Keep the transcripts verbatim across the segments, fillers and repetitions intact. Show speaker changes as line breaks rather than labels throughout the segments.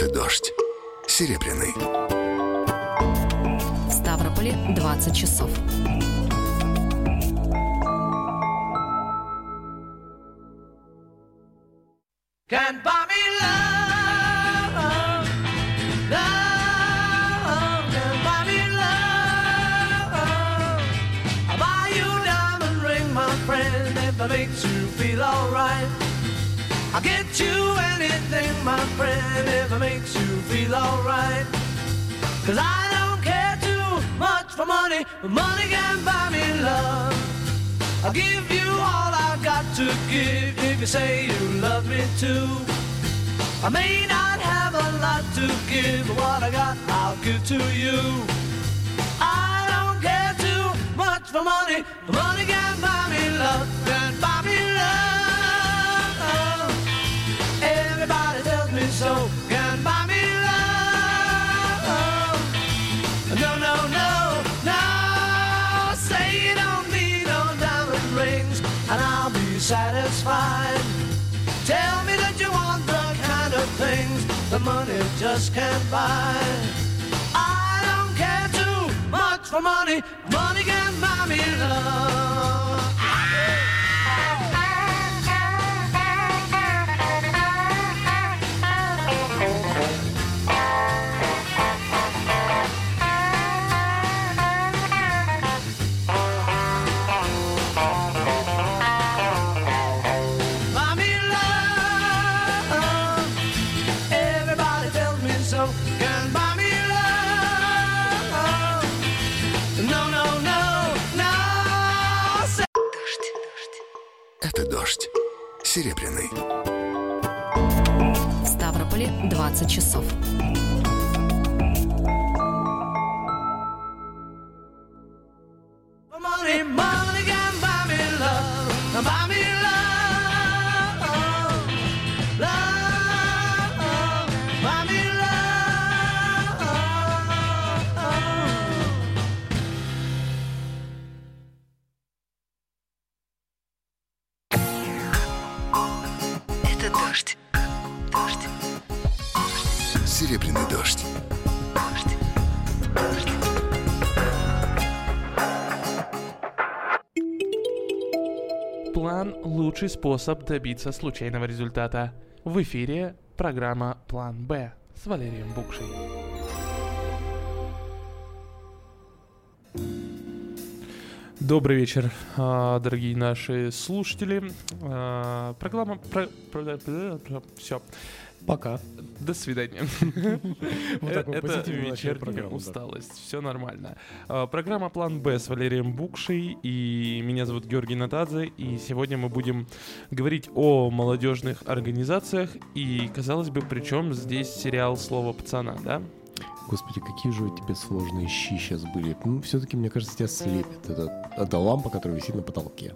Это дождь. Серебряный.
В Ставрополе двадцать часов.
Can't buy me love, love, can't buy me love. I'll buy you a diamond ring, my friend, if it makes you feel alright. I'll get you anything, my friend, if it makes you feel alright. Cause I don't care too much for money, but money can't buy me love. I'll give you all I've got to give if you say you love me too. I may not have a lot to give, but what I got I'll give to you. I don't care too much for money, but money can't buy me love, can't buy me love. Everybody tells me so, can't buy me love. No, no, no, no, say you don't need no diamond rings and I'll be satisfied. Tell me that you want the kind of things the money just can't buy. I don't care too much for money, money can't buy me love.
Это дождь. Серебряный.
В Ставрополе двадцать часов.
Money, money can buy me love, buy me love, love, buy me love.
Это дождь. Дождь. Серебряный дождь. Дождь. Дождь.
План – лучший способ добиться случайного результата. В эфире программа «План Б» с Валерием Букшей. Добрый вечер, дорогие наши слушатели. Программа... Про, про, про, про, все.
Пока.
До свидания.
Вот так мы
Это
позитивно начали
вечерняя
программу, да.
усталость. Все нормально. Программа «План Б» с Валерием Букшей. И меня зовут Георгий Натадзе. И сегодня мы будем говорить о молодежных организациях. И, казалось бы, при чем здесь сериал «Слово пацана», да?
Господи, какие же у тебя сложные щи сейчас были. Ну, все-таки, мне кажется, тебя слепит. Это, это лампа, которая висит на потолке.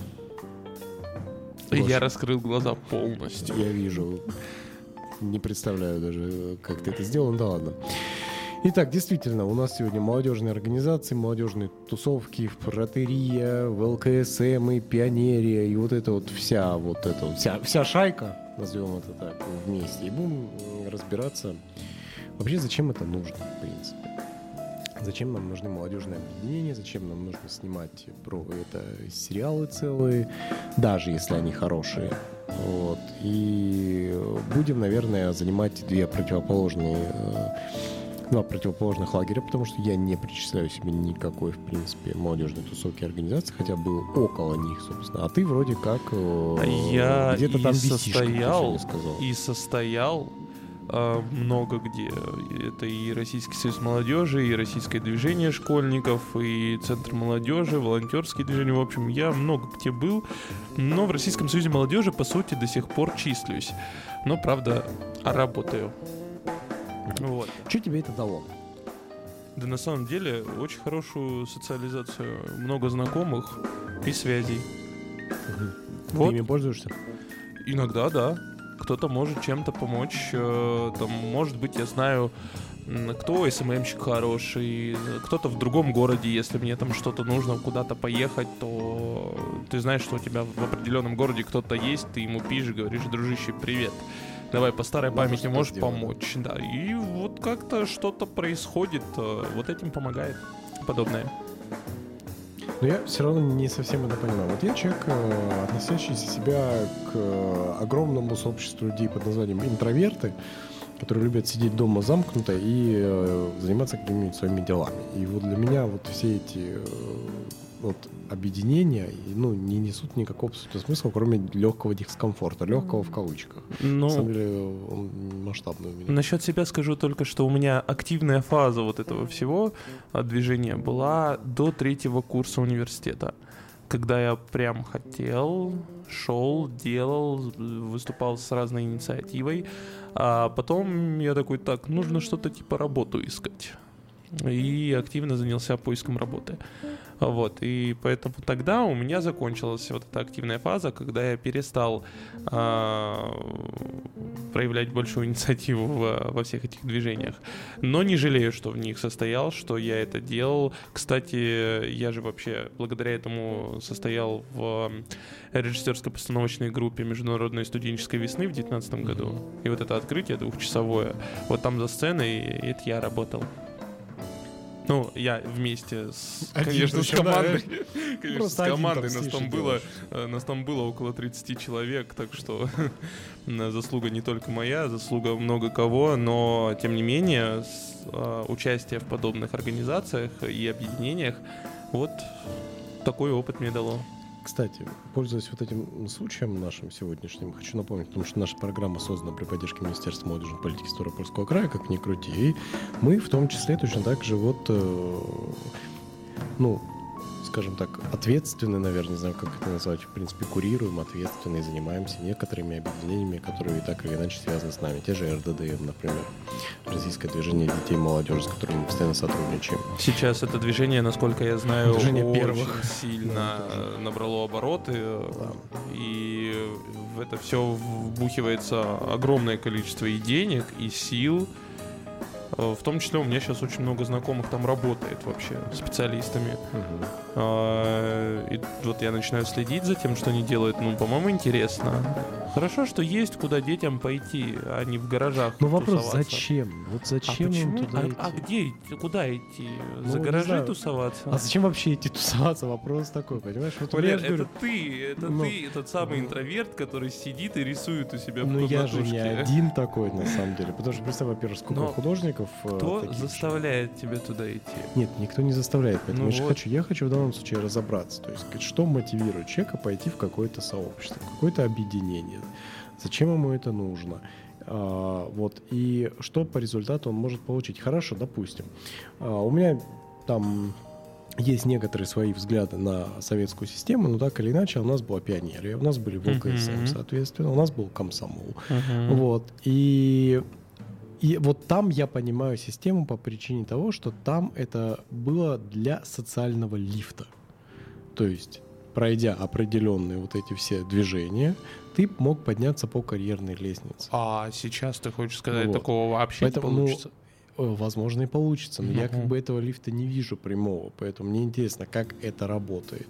Я
Ложь.
раскрыл глаза полностью.
Я вижу. Не представляю даже, как ты это сделал. Ну да ладно. Итак, действительно, у нас сегодня молодежные организации, молодежные тусовки, протерия, в эл ка эс эм и пионерия, и вот это вот вся вот эта вот, вся, вся шайка, назовем это так, вместе. И будем разбираться, вообще, зачем это нужно, в принципе. Зачем нам нужны молодежные объединения, зачем нам нужно снимать про это сериалы целые, даже если они хорошие. Вот. И будем, наверное, занимать две противоположные, два противоположных лагеря, потому что я не причисляю себе никакой, в принципе, молодежной тусовки организации, хотя был около них, собственно. А ты вроде как
Я
где-то
и
там висишь, как ты
состоял,
сегодня сказал.
и состоял э, много где. Это и Российский союз молодежи, и Российское движение школьников, и Центр молодежи, волонтерские движения. В общем, я много где был, но в Российском союзе молодежи, по сути, до сих пор числюсь. Но, правда, работаю. Вот.
Что тебе это дало?
Да на самом деле очень хорошую социализацию, много знакомых и связей. Вот.
Ты ими пользуешься?
Иногда, да. Кто-то может чем-то помочь. э, Там, может быть, я знаю, м, кто эс эм эм-щик хороший, кто-то в другом городе, если мне там что-то нужно куда-то поехать, то ты знаешь, что у тебя в определенном городе кто-то есть, ты ему пишешь, говоришь: дружище, привет. давай по старой
Надо
памяти
что-то
можешь
сделать,
помочь. Да, и вот как-то что-то происходит, э, вот этим помогает подобное.
Но я все равно не совсем это понимаю. Вот я человек, э, относящийся себя к э, огромному сообществу людей под названием интроверты, которые любят сидеть дома замкнуто и э, заниматься какими-нибудь своими делами. И вот для меня вот все эти э, вот объединения, ну, не несут никакого абсолютно смысла, кроме легкого дискомфорта, легкого в кавычках.
Ну,
На самом деле он масштабный у меня.
насчет себя скажу только, что у меня активная фаза вот этого всего а, движения была до третьего курса университета, когда я прям хотел, шел, делал, выступал с разной инициативой, а потом я такой, так, нужно что-то типа работу искать. И активно занялся поиском работы. Вот, и поэтому тогда у меня закончилась вот эта активная фаза, когда я перестал а, проявлять большую инициативу в, во всех этих движениях. Но не жалею, что в них состоял, что я это делал. Кстати, я же вообще благодаря этому состоял в режиссерско-постановочной группе Международной студенческой весны в две тысячи девятнадцатом году. И вот это открытие двухчасовое, вот там за сценой, и это я работал. Ну, я вместе с,
Один
конечно, с
причем, да,
командой, конечно,
просто
с
один
командой
там
нас
сидишь и
там было,
делаешь.
э, нас там было около тридцати человек, так что заслуга не только моя, заслуга много кого, но тем не менее с, э, участие в подобных организациях и объединениях вот такой опыт мне дало.
Кстати, пользуясь вот этим случаем нашим сегодняшним, хочу напомнить, потому что наша программа создана при поддержке Министерства молодежной политики Ставропольского края, как ни крути, и мы в том числе точно так же вот, э, ну, скажем так, ответственны, наверное, не знаю, как это назвать, в принципе, курируем, ответственны и занимаемся некоторыми объединениями, которые и так или иначе связаны с нами. Те же эр дэ дэ эм, например, Российское движение детей и молодежи, с которыми мы постоянно сотрудничаем.
Сейчас это движение, насколько я знаю,
Движение
очень
первых.
сильно набрало обороты,
Да.
и в это все вбухивается огромное количество и денег, и сил. В том числе у меня сейчас очень много знакомых там работает вообще специалистами.
Мгм.
А, И вот я начинаю следить за тем, что они делают. Ну, по-моему, интересно. Хорошо, что есть куда детям пойти, а не в гаражах.
Ну вопрос,
тусоваться.
зачем? Вот
А
зачем им
почему?
туда
А,
идти?
а где идти? Куда идти?
Ну,
За
не
гаражи
знаю.
тусоваться?
А зачем вообще идти тусоваться? Вопрос такой, понимаешь? Вот
Валер,
я же
это
говорю,
ты, это
ну,
ты, тот самый интроверт, который сидит и рисует у себя в
ну я же не
комнатушке.
один такой, на самом деле. Потому что, представь, во-первых, сколько
Но
художников. э,
Кто
таких же.
заставляет тебя туда идти?
Нет, никто не заставляет. Поэтому
Ну
я же
вот.
хочу, я хочу в данном случае разобраться. То есть, сказать, что мотивирует человека пойти в какое-то сообщество, в какое-то объединение. Зачем ему это нужно? А, вот. И что по результату он может получить? Хорошо, допустим. А, у меня там есть некоторые свои взгляды на советскую систему, но так или иначе у нас была пионерия, у нас были вэ ка эс эм,
Мгм.
соответственно, у нас был комсомол.
Мгм.
Вот. И, и вот там я понимаю систему по причине того, что там это было для социального лифта. То есть, пройдя определенные вот эти все движения, ты мог подняться по карьерной лестнице.
А сейчас ты хочешь сказать,
Вот.
такого вообще
Поэтому,
не
ну,
получится?
Э, Возможно, и получится, но я
Мгм.
как бы этого лифта не вижу прямого, поэтому мне интересно, как это работает.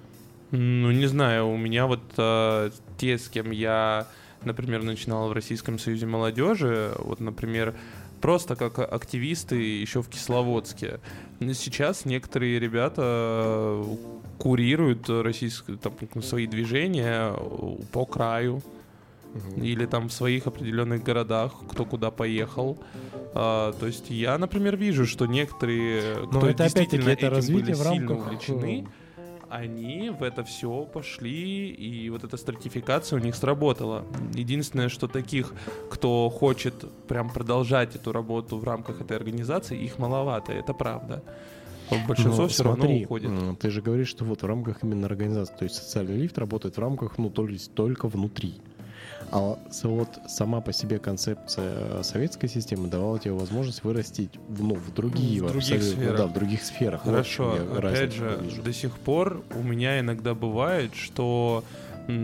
Ну, не знаю, у меня вот э, те, с кем я, например, начинал в Российском союзе молодежи, вот, например, просто как активисты еще в Кисловодске. Но сейчас некоторые ребята курируют российские, там, свои движения по краю или там в своих определенных городах, кто куда поехал. А, то есть я, например, вижу, что некоторые,
Но
кто
это
действительно
опять-таки это
этим
развитие
были
в
сильно
рамках,
увлечены, они в это все пошли, и вот эта стратификация у них сработала. Единственное, что таких, кто хочет прям продолжать эту работу в рамках этой организации, их маловато, это правда. Большинство
Ну,
все равно
смотри,
уходит.
м, ты же говоришь, что вот в рамках именно организации, то есть социальный лифт работает в рамках, ну, то есть только внутри. А с- вот сама по себе концепция советской системы давала тебе возможность вырастить в, ну, в другие,
В других
абсолютно-
сферах.
да, в других сферах. Вот в чем
Хорошо,
я
опять
разницу
же,
вижу.
до сих пор у меня иногда бывает, что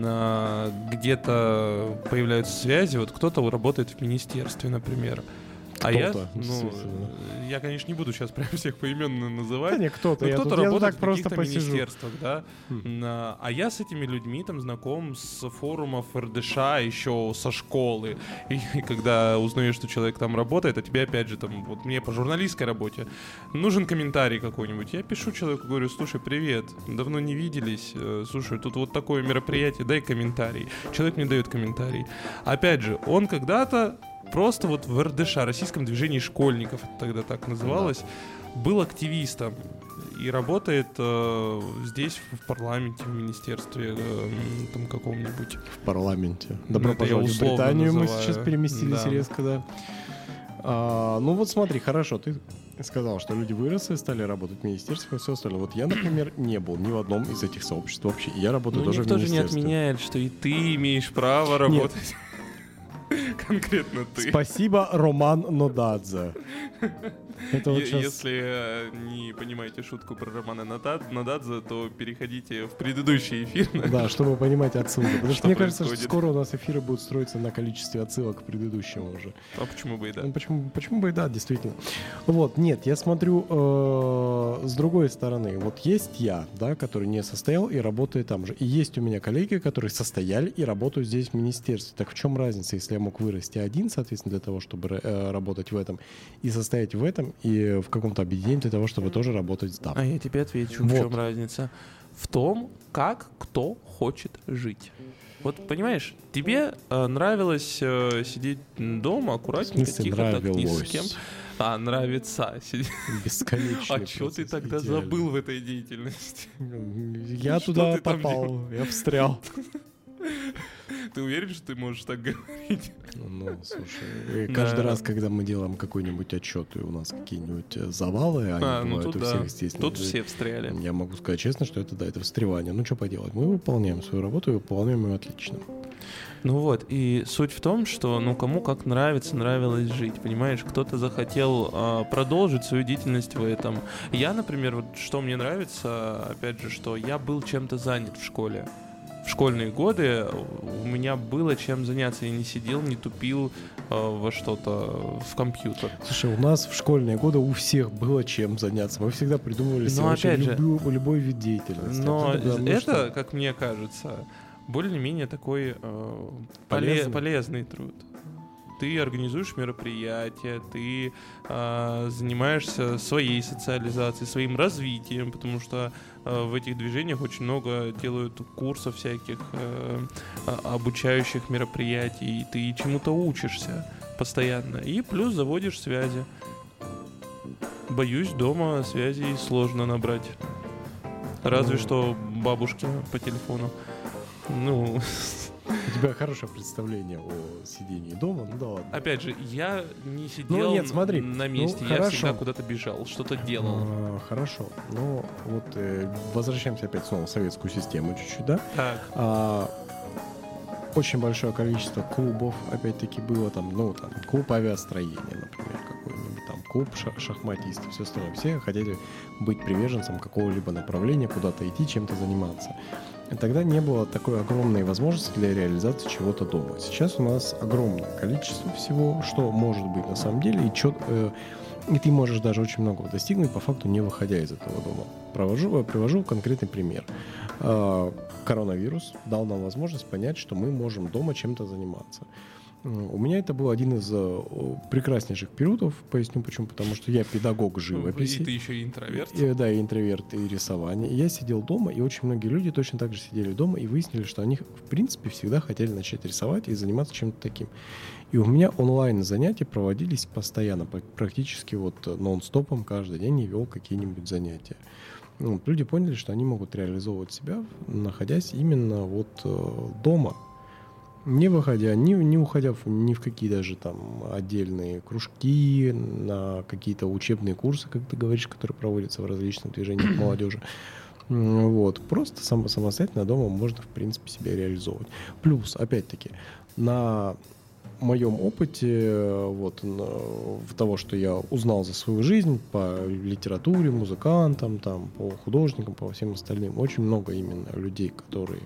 на- где-то появляются связи, вот кто-то работает в министерстве, например. А я,
Кто-то,
ну,
действительно.
я, конечно, не буду сейчас прям всех поименно называть.
Да не кто-то,
но
я
кто-то
тут- я
работает
так
в
просто
каких-то
посижу.
министерствах, да.
Хм.
На- А я с этими людьми там знаком с форумов эр дэ ша еще со школы. И, и когда узнаешь, что человек там работает, а тебе опять же там, вот мне по журналистской работе нужен комментарий какой-нибудь. Я пишу человеку, говорю: слушай, привет, давно не виделись, э, слушай, тут вот такое мероприятие, дай комментарий. Человек мне дает комментарий. Опять же, он когда-то просто вот в эр дэ ша, Российском движении школьников, это тогда так называлось, был активистом и работает э, здесь, в парламенте, в министерстве э, там каком-нибудь.
В парламенте. Добро
это я
пожаловать в
условно
Британию. Мы
называю.
сейчас переместились
Да.
резко, да. А, ну вот смотри, хорошо, ты сказал, что люди выросли, стали работать в министерстве и все остальное. Вот я, например, не был ни в одном из этих сообществ вообще. И я работаю
Ну
тоже в
никто же не
министерстве.
отменяет, что и ты имеешь право работать. Конкретно ты.
Спасибо, Роман Нодадзе. Это вот
Е-
сейчас...
Если э, не понимаете шутку про Романа Нада- Нададзе, то переходите в предыдущий эфир.
Да, чтобы понимать отсылки. Потому что
Что
мне кажется, что
происходит?
скоро у нас эфиры будут строиться на количестве отсылок к предыдущему уже.
А почему бы и да?
Ну, почему, почему бы и да, действительно. Вот, нет, я смотрю э, с другой стороны. Вот есть я, да, который не состоял и работает там же. И есть у меня коллеги, которые состояли и работают здесь в министерстве. Так в чем разница, если я мог вырасти один, соответственно, для того, чтобы э, работать в этом, и состоять в этом, и в каком-то объединении для того, чтобы тоже работать там.
А я тебе отвечу,
Вот.
в чем разница. В том, как кто хочет жить. Вот понимаешь, тебе э, нравилось э, сидеть дома аккуратненько,
В смысле,
тихо, так ни с
нравилось?
кем. А, нравится сидеть.
Бесконечный
А что ты
процесс,
тогда
идеально.
забыл в этой деятельности?
Я
Что
туда
ты там
попал, я встрял.
Ты уверен, что ты можешь так говорить?
Ну, слушай, и каждый
Да.
раз, когда мы делаем какой-нибудь отчет, и у нас какие-нибудь э, завалы, они
А, ну
бывают
тут
у
да.
всех, естественно.
Тут все встряли.
Я могу сказать честно, что это, да, это встревание. Ну, что поделать, мы выполняем свою работу и выполняем ее отлично.
Ну вот, и суть в том, что ну кому как нравится, нравилось жить, понимаешь? Кто-то захотел а, продолжить свою деятельность в этом. Я, например, вот что мне нравится, опять же, что я был чем-то занят в школе. В школьные годы у меня было чем заняться. Я не сидел, не тупил э, во что-то, в компьютер.
Слушай, у нас в школьные годы у всех было чем заняться. Мы всегда придумывали себе
Но
вообще
опять же-
любую- любой вид деятельности.
Но
А тут, потому
это,
что-
как мне кажется, более-менее такой э,
Полезный.
поле- полезный труд. Ты организуешь мероприятия, ты э, занимаешься своей социализацией, своим развитием, потому что э, в этих движениях очень много делают курсов всяких э, а- обучающих мероприятий, и ты чему-то учишься постоянно. И плюс заводишь связи. Боюсь, дома связей сложно набрать. Разве
Ну.
что бабушке по телефону. Ну,
У тебя хорошее представление о сидении дома, ну да ладно.
опять же, я не сидел
Ну, нет, смотри,
на
ну,
месте, я
хорошо.
всегда куда-то бежал, что-то делал.
А, хорошо. Ну, вот э, возвращаемся опять снова в советскую систему чуть-чуть, да?
Так,
А, очень большое количество клубов, опять-таки, было там, ну, там, клуб авиастроения, например, какой-нибудь там, клуб ша- шахматистов, все остальное. Все хотели быть приверженцем какого-либо направления, куда-то идти, чем-то заниматься. И тогда не было такой огромной возможности для реализации чего-то дома. Сейчас у нас огромное количество всего, что может быть на самом деле, и, чё, э, и ты можешь даже очень многого достигнуть, по факту не выходя из этого дома. Провожу, привожу конкретный пример. Э, коронавирус дал нам возможность понять, что мы можем дома чем-то заниматься. У меня это был один из э, прекраснейших периодов. Поясню почему. Потому что я педагог живописи.
и ты еще и интроверт.
И, да, и интроверт, и рисование. И я сидел дома, и очень многие люди точно так же сидели дома и выяснили, что они, в принципе, всегда хотели начать рисовать и заниматься чем-то таким. И у меня онлайн занятия проводились постоянно, п- практически вот нон-стопом каждый день я вел какие-нибудь занятия. Ну, вот люди поняли, что они могут реализовывать себя, находясь именно вот э, дома. Не выходя, не, не уходя в, ни в какие даже там отдельные кружки, на какие-то учебные курсы, как ты говоришь, которые проводятся в различных движениях молодежи. М, Вот. Просто сам, самостоятельно дома можно, в принципе, себя реализовывать. Плюс, опять-таки, на моем опыте вот, на- в того, что я узнал за свою жизнь по литературе, музыкантам, там, по художникам, по всем остальным, очень много именно людей, которые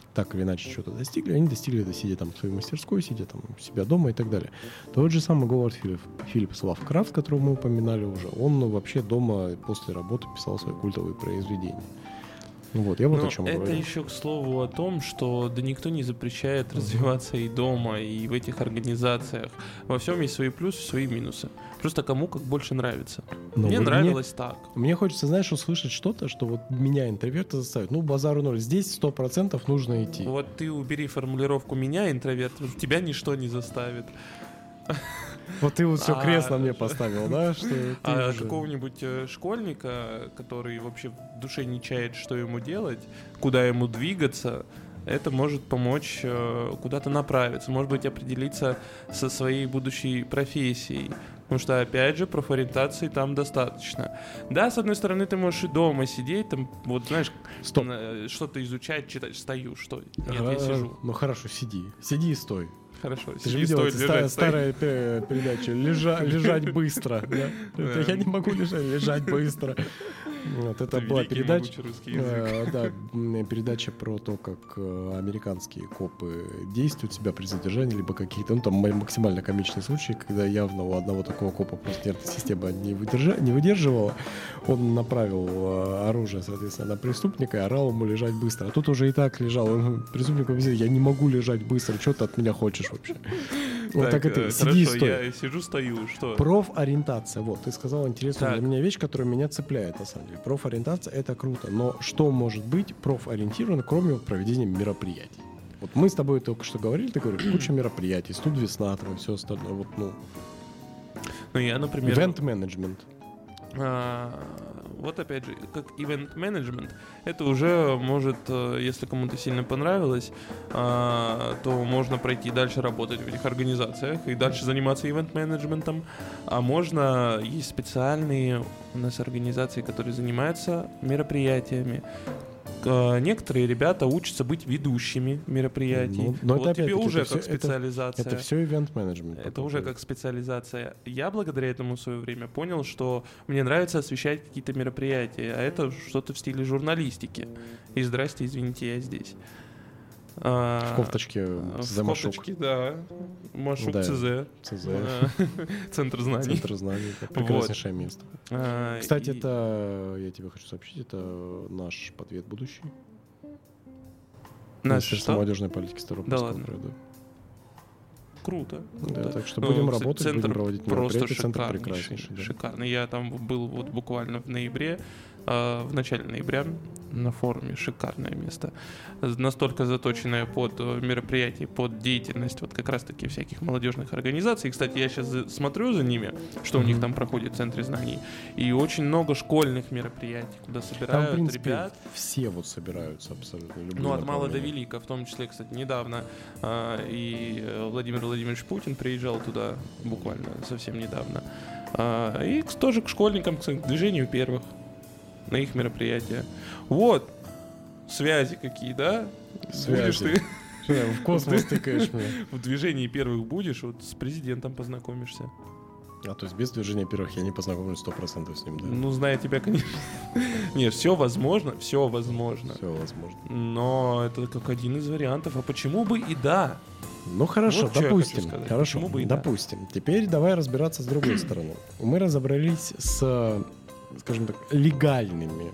так или иначе что-то достигли, они достигли это, сидя там в своей мастерской, сидя там у себя дома и так далее. Тот же самый Говард Филлип, Филлипс Лавкрафт, которого мы упоминали уже, он вообще дома после работы писал свои культовые произведения. Вот, я вот
Но
о чем
это
говорю.
еще, к слову, о том, что да никто не запрещает развиваться и дома, и в этих организациях. Во всем есть свои плюсы, свои минусы. Просто кому как больше нравится.
Но
Мне
вот
нравилось так.
Мне хочется, знаешь, услышать что-то, что вот меня, интроверта, заставит. Ну, базару ноль. Здесь сто процентов нужно идти.
Вот ты убери формулировку «меня, интроверт», тебя ничто не заставит.
Вот ты вот все
А,
крест на мне поставил, да? Что ты
А
уже-
какого-нибудь э, школьника, который вообще в душе не чает, что ему делать, куда ему двигаться, это может помочь э, куда-то направиться, может быть, определиться со своей будущей профессией. Потому что, опять же, профориентации там достаточно. Да, с одной стороны, ты можешь и дома сидеть, там, вот, знаешь,
Стоп.
э, что-то изучать, читать. Стою, что? Нет,
А,
я сижу.
Ну хорошо, сиди. Сиди и стой.
Хорошо,
Ты же
сиди,
видел
стой,
эти
лежать,
старая,
стой.
старая пе- передача «Лежа- «Лежать быстро». да? Это Я не могу лежать, лежать быстро. Вот, это
Это
была
великий
передача,
могучий русский язык.
э, да, м, передача про то, как э, американские копы действуют себя при задержании, либо какие-то, ну там ма- максимально комичные случаи, когда явно у одного такого копа просто нервная система не, выдержа- не выдерживала, он направил э, оружие, соответственно, на преступника и орал ему лежать быстро. А тут уже и так лежал, он преступник объяснил: я не могу лежать быстро, что ты от меня хочешь вообще? Вот так и
э,
ты, сиди и
хорошо,
стой.
я сижу, стою, что?
Профориентация. Вот, ты сказал интересную
Так.
для меня вещь, которая меня цепляет, на самом деле. Профориентация — это круто. Но что может быть профориентировано, кроме вот проведения мероприятий? Вот мы с тобой только что говорили, ты говоришь, куча мероприятий, студ весна, там и все остальное. Вот, ну,
Ну, я, например...
ивент-менеджмент.
А, вот опять же, как ивент-менеджмент, это уже может, э, если кому-то сильно понравилось, а, то можно пройти дальше работать в этих организациях и дальше заниматься ивент-менеджментом. А можно, есть специальные у нас организации, которые занимаются мероприятиями. К- Некоторые ребята учатся быть ведущими мероприятий.
Ну, но
вот
это
тебе
опять-таки,
уже
это
как
всё- это-
специализация.
Это все ивент-менеджмент.
Это уже как специализация. Я благодаря этому в свое время понял, что мне нравится освещать какие-то мероприятия, а это что-то в стиле журналистики. И здрасте, извините, я здесь. А,
В кофточке
в
за Машук.
кофточке, да. Машук
Да.
ЦЗ.
ЦЗ.
А, Центр знаний.
Центр знаний. Это прекраснейшее место.
А,
Кстати,
и-
это, я тебе хочу сообщить, это наш подвет будущий.
Наш
Министерство
что?
молодежной политики Ставропольского
ладно.
края, да.
Круто.
Да,
круто.
так что
Ну,
будем
кстати,
работать,
центр
будем проводить
просто
мероприятия. Центр
шикарнейший,
прекраснейший. Да.
шикарный. Я там был вот буквально в ноябре, э, в начале ноября на форуме. Шикарное место. Настолько заточенное под э, мероприятия, под деятельность вот как раз-таки всяких молодежных организаций. Кстати, я сейчас смотрю за ними, что у них
Мгм.
там проходит в Центре знаний. И очень много школьных мероприятий, куда
Там,
собирают
в принципе,
ребят.
все вот собираются абсолютно. любые
Ну, от мала до
направления.
велика, в том числе, кстати, недавно а, и э, Владимир Владимирович Путин приезжал туда буквально совсем недавно. А, и к- тоже к школьникам, к к движению первых на их мероприятия. Вот, связи какие, да?
Связи.
Будешь ты
Что, в космос тыкаешь меня.
в движении первых будешь, вот с президентом познакомишься.
А то есть без движения первых я не познакомлюсь сто процентов с ним, да?
Ну, зная тебя, конечно. Нет, все возможно, все возможно.
Все возможно.
Но это как один из вариантов. А почему бы и да?
Ну хорошо,
Вот что я
допустим.
хочу сказать.
Хорошо,
Почему бы и да?
допустим. Теперь давай разбираться с другой стороны. Мы разобрались с, скажем так, легальными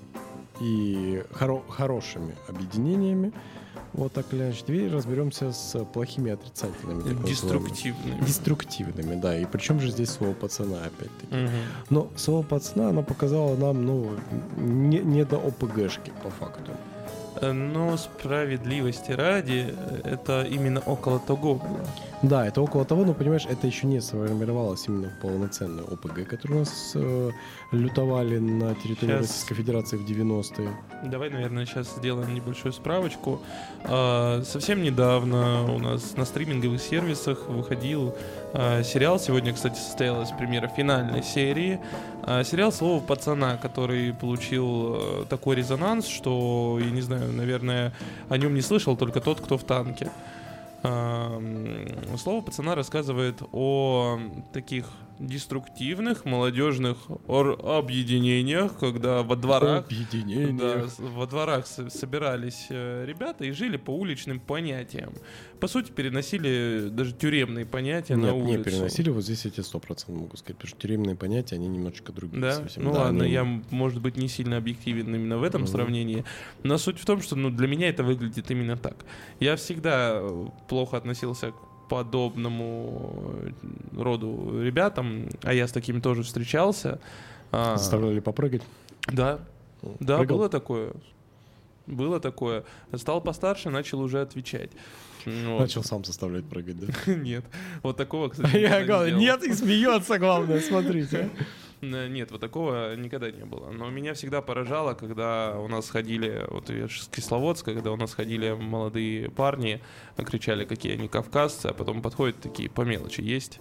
и хоро- хорошими объединениями. Вот так или иначе. Теперь разберемся с плохими отрицательными. так называемыми.
Деструктивными.
Деструктивными, да. И причем же здесь слово пацана опять-таки.
Мгм.
Но слово пацана, оно показало нам, ну, не, не до ОПГшки, по факту.
Э, Но справедливости ради, э, это именно около того было.
Да, это около того, но, понимаешь, это еще не сформировалось именно в полноценное ОПГ, которые у нас э, лютовали на территории
Щас.
Российской Федерации в девяностые.
Давай, наверное, сейчас сделаем небольшую справочку. А, Совсем недавно у нас на стриминговых сервисах выходил а, сериал. Сегодня, кстати, состоялась премьера финальной серии. А, Сериал «Слово пацана», который получил э, такой резонанс, что, я не знаю, наверное, о нем не слышал только тот, кто в танке. А, м, Слово пацана рассказывает о таких деструктивных молодежных ор- объединениях, когда во дворах,
Объединение.
да, с- во дворах с- собирались э, ребята и жили по уличным понятиям. По сути, переносили даже тюремные понятия на
Нет,
улицу.
не переносили, вот здесь я тебе сто процентов могу сказать, потому что тюремные понятия, они немножечко другие
Да?
совсем.
Ну
Да,
ладно,
они-
я, может быть, не сильно объективен именно в этом
Мгм.
сравнении. Но суть в том, что ну, для меня это выглядит именно так. Я всегда э, плохо относился к подобному э, роду ребятам, а я с такими тоже встречался. А,
Заставляли попрыгать.
да, да,
Прыгал?
было такое. Было такое. Стал постарше, начал уже отвечать. Вот.
Начал сам заставлять прыгать, да?
Нет. Вот такого, кстати, никогда
Я
не
говорю,
делал.
нет, и смеется, главное, смотрите.
Э, Нет, вот такого никогда не было. Но меня всегда поражало, когда у нас ходили, вот я же с Кисловодска, когда у нас ходили молодые парни, кричали, какие они кавказцы, а потом подходят такие, по мелочи есть.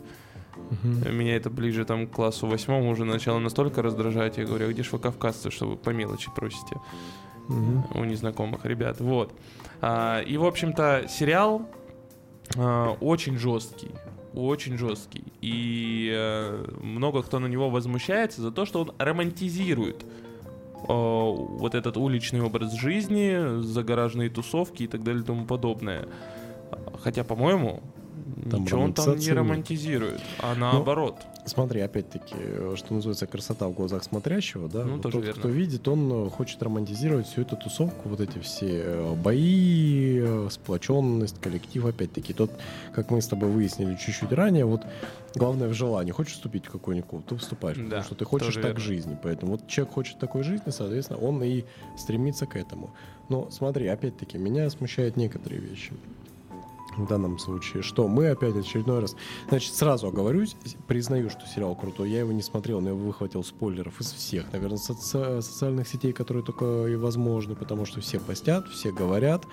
Меня это ближе там к классу восьмому уже начало настолько раздражать. Я говорю, а где ж вы кавказцы, что вы по мелочи просите
Мгм.
у незнакомых ребят? Вот. А, и, в общем-то, сериал а, очень жесткий. Очень жесткий. И э, много кто на него возмущается за то, что он романтизирует э, вот этот уличный образ жизни, загораженные тусовки и так далее и тому подобное. Хотя, по-моему,
Там
ничего он там не
романтизации нет.
романтизирует, а наоборот.
Смотри, опять-таки, что называется, красота в глазах смотрящего, да?
Ну,
Вот
тоже
тот,
верно.
кто видит, он э, хочет романтизировать всю эту тусовку, вот эти все э, бои, э, сплоченность, коллектив, опять-таки. Тот, как мы с тобой выяснили чуть-чуть ранее, вот главное в желании. Хочешь вступить в какой-нибудь клуб, ты вступаешь,
Да,
потому что ты хочешь
тоже
так
верно.
жизни. Поэтому вот человек хочет такой жизни, соответственно, он и стремится к этому. Но смотри, опять-таки, меня смущают некоторые вещи. В данном случае, что мы опять очередной раз... Значит, сразу оговорюсь, признаю, что сериал крутой. Я его не смотрел, но я выхватил спойлеров из всех, наверное, соци- социальных сетей, которые только и возможны, потому что все постят, все говорят.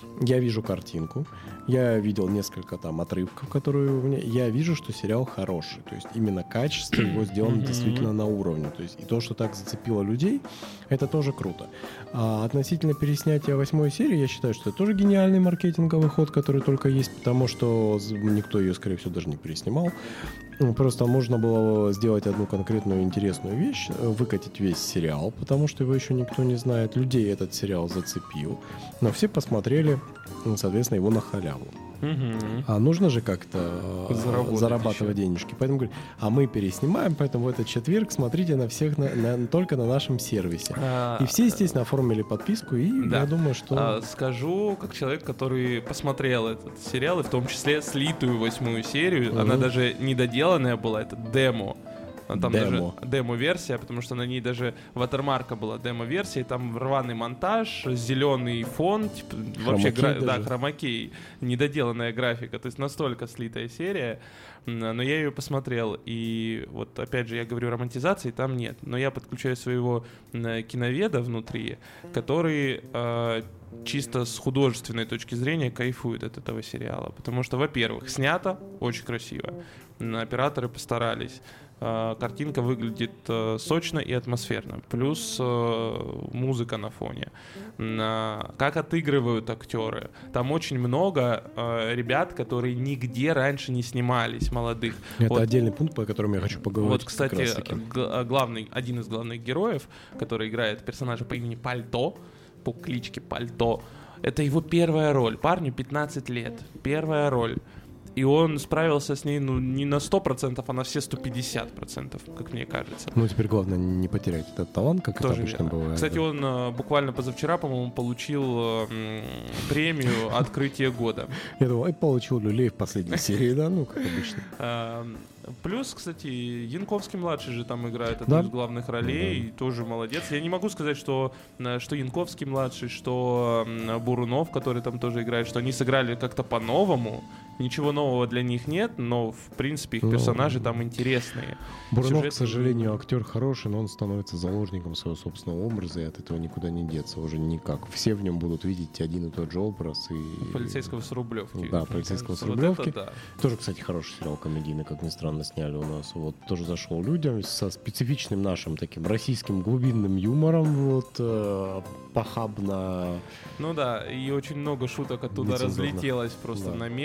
Я вижу картинку, я видел несколько там отрывков, которые у меня... Я вижу, что сериал хороший. То есть именно качество его сделано действительно на уровне. То есть и то, что так зацепило людей, это тоже круто. А относительно переснятия восьмой серии, я считаю, что это тоже гениальный маркетинговый ход, который только есть, потому что з- никто ее, скорее всего, даже не переснимал. Ну, Просто можно было сделать одну конкретную интересную вещь, э, выкатить весь сериал, потому что его еще никто не знает. Людей этот сериал зацепил, но все посмотрели, ну, соответственно, его на халяву.
Мгм.
А нужно же как-то э,
Заработать
зарабатывать
еще.
денежки. Поэтому говорю, а мы переснимаем, поэтому в этот четверг смотрите на всех, на, на- только на нашем сервисе.
А,
И все, естественно, оформили подписку, и
Да.
я думаю, что...
А, скажу, как человек, который посмотрел этот сериал, и в том числе слитую восьмую серию,
Мгм.
она даже недоделанная была, это демо. А Там
Демо.
даже демо-версия, потому что на ней даже ватермарка была демо-версия, и там рваный монтаж, зеленый фон, типа, вообще
Хромакей
гра- да,
даже.
хромакей, недоделанная графика, то есть настолько слитая серия. М, Но я ее посмотрел, и вот опять же я говорю, романтизации там нет. Но я подключаю своего м, киноведа внутри, который э, чисто с художественной точки зрения кайфует от этого сериала. Потому что, во-первых, снято очень красиво, м, операторы постарались. Э, Картинка выглядит э, сочно и атмосферно. Плюс э, музыка на фоне. М, а, Как отыгрывают актеры. Там очень много э, ребят, которые нигде раньше не снимались, молодых.
Это
Вот-
отдельный пункт, по которому я хочу поговорить.
Вот,
как
кстати,
раз-таки.
г- главный, один из главных героев, который играет персонажа по имени Пальто, по кличке Пальто, это его первая роль. Парню пятнадцать лет. Первая роль. И он справился с ней, ну, не на сто процентов, а на все сто пятьдесят процентов, как мне кажется.
Ну, теперь главное не потерять этот талант, как это
Тоже
обычно
верно.
бывает.
Кстати,
да.
он э, буквально позавчера, по-моему, получил э, м, премию «Открытие года».
Я думал, и получил люлей в последней серии, да, ну, как обычно.
Эм, Плюс, кстати, Янковский-младший же там играет одну
Да.
из главных ролей, и тоже молодец. Я не могу сказать, что, э, что Янковский-младший, что м, Бурунов, который там тоже играет, что они сыграли как-то по-новому. Ничего нового для них нет, но, в принципе, их
Ну,
персонажи там интересные.
Бурунов,
Сюжет-
к сожалению, актер хороший, но он становится заложником своего собственного образа, и от этого никуда не деться уже никак. Все в нем будут видеть один и тот же образ. И...
Полицейского с Рублевки.
Да,
мне
полицейского с
кажется. Вот
Рублевки.
это да.
Тоже, кстати, хороший сериал комедийный, как ни странно, сняли у нас. Вот тоже зашел людям со специфичным нашим таким российским глубинным юмором, вот э, похабно.
Ну да, и очень много шуток оттуда
Нецензурно.
разлетелось просто
Да.
на мемы.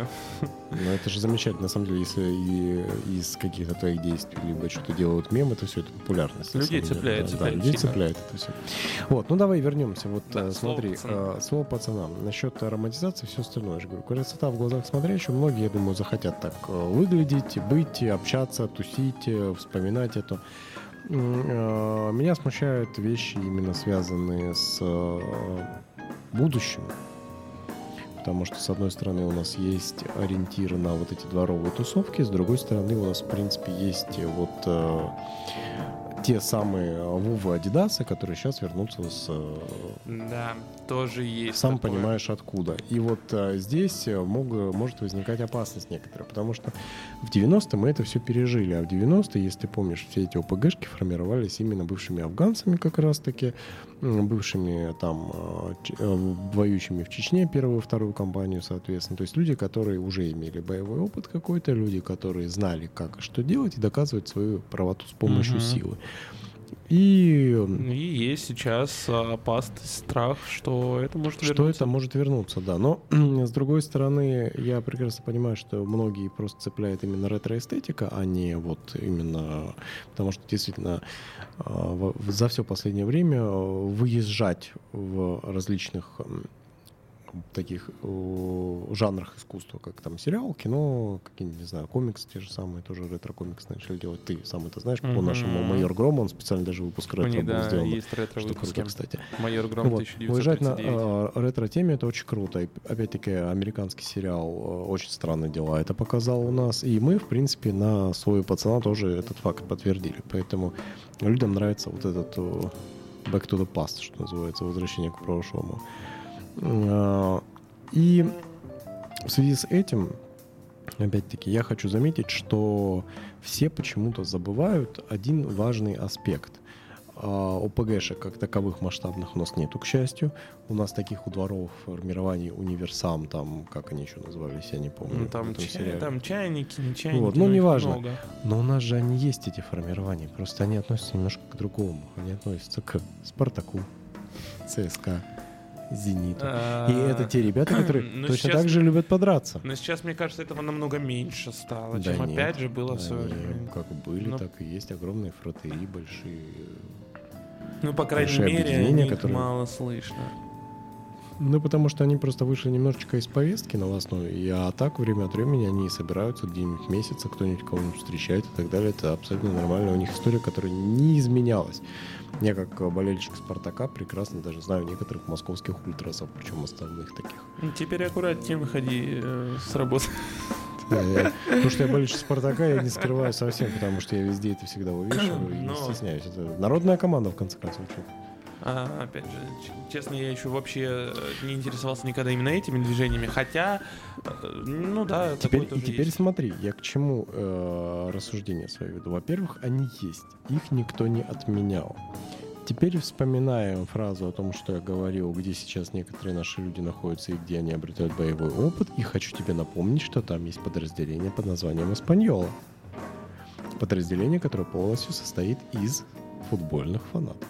Ну, это же замечательно, на самом деле, если и из каких-то твоих действий, либо что-то делают мем, это все это популярность. на
Людей
самом деле.
цепляет,
Да,
цепляет
да, людей
сильно.
цепляет это все. Вот, ну давай вернемся. Вот
Да,
э,
слово
смотри,
пацана.
э, слово пацана. Насчет романтизации, все остальное. Я же говорю, красота в глазах смотрящего. Многие, я думаю, захотят так э, выглядеть, быть, общаться, тусить, э, вспоминать это. М, э, Меня смущают вещи, именно связанные с э, будущим. Потому что, с одной стороны, у нас есть ориентир на вот эти дворовые тусовки, с другой стороны, у нас, в принципе, есть вот э, те самые Вовы Адидасы, которые сейчас вернутся с, э,
Да, тоже есть.
сам
такое.
понимаешь, откуда. И вот э, здесь э, мог- может возникать опасность некоторая, потому что в девяностые мы это все пережили, а в девяностые, если ты помнишь, все эти ОПГшки формировались именно бывшими афганцами как раз-таки, м, бывшими там э, ч- э, воюющими в Чечне первую и вторую кампанию, соответственно. То есть люди, которые уже имели боевой опыт какой-то, люди, которые знали, как и что делать, и доказывать свою правоту с помощью
Мгм.
силы. И
И есть сейчас опасность, страх, что это может
что
вернуться.
это может вернуться, да. Но с другой стороны, я прекрасно понимаю, что многие просто цепляют именно ретро-эстетика, а не вот именно... Потому что действительно а, в- за все последнее время а, выезжать в различных м, таких о, жанрах искусства, как там сериал, кино, какие-нибудь, не знаю, комиксы те же самые, тоже ретро-комиксы начали делать. Ты сам это знаешь, по
Мгм.
нашему «Майор Гром», он специально даже выпуск
У
ретро
них,
был
да,
сделан.
есть
Что
ретро-выпуски.
круто, кстати.
Майор Гром
Вот.
тысяча
Уезжать
девятьсот
на
тридцать девять.
э, ретро-теме — это очень круто. И, опять-таки, американский сериал э, «Очень странные дела» это показал у нас. И мы, в принципе, на «Свой пацана» тоже этот факт подтвердили. Поэтому людям нравится вот этот э, «back to the past», что называется, возвращение к прошлому. Э, И в связи с этим, опять-таки, я хочу заметить, что все почему-то забывают один важный аспект. А, ОПГшек как таковых масштабных у нас нету, к счастью. У нас таких у дворовых формирований универсам, там, как они еще назывались, я не помню.
Ну,
в
там,
этом
чай-
сериале.
там чайники, не чайники.
Вот, ну,
но их
неважно.
много.
Но у нас же они есть, эти формирования. Просто они относятся немножко к другому. Они относятся к Спартаку, ЦСКА, Зениту.
А,
И это те ребята, которые
ну,
точно
сейчас-
так же любят подраться.
Но сейчас, мне кажется, этого намного меньше стало, чем
Да нет,
опять же было в
они
свое время.
как были,
Ну,
так и есть. Огромные фратерии, большие.
Ну, по крайней
большие
мере, о
объединения,
них
которые-
мало слышно.
Ну, потому что они просто вышли немножечко из повестки новостной, и, а так время от времени они собираются где-нибудь месяца, кто-нибудь кого-нибудь встречает и так далее. Это абсолютно нормально. У них история, которая не изменялась. Я, как болельщик «Спартака», прекрасно даже знаю некоторых московских ультрасов, причем основных таких.
Ну, теперь аккуратнее выходи э, с работы.
Э, То, что я болельщик «Спартака», я не скрываю совсем, потому что я везде это всегда вывешиваю и не
Но-
стесняюсь. Это народная команда, в конце концов. что.
А, опять же, ч- честно, я еще вообще э, не интересовался никогда именно этими движениями, хотя, э, ну да,
Теперь,
такое
и
тоже
теперь
есть.
смотри, я к чему э, рассуждения свои веду. Во-первых, они есть, их никто не отменял. Теперь вспоминаем фразу о том, что я говорил, где сейчас некоторые наши люди находятся и где они обретают боевой опыт. И хочу тебе напомнить, что там есть подразделение под названием «Испаньола». Подразделение, которое полностью состоит из футбольных фанатов.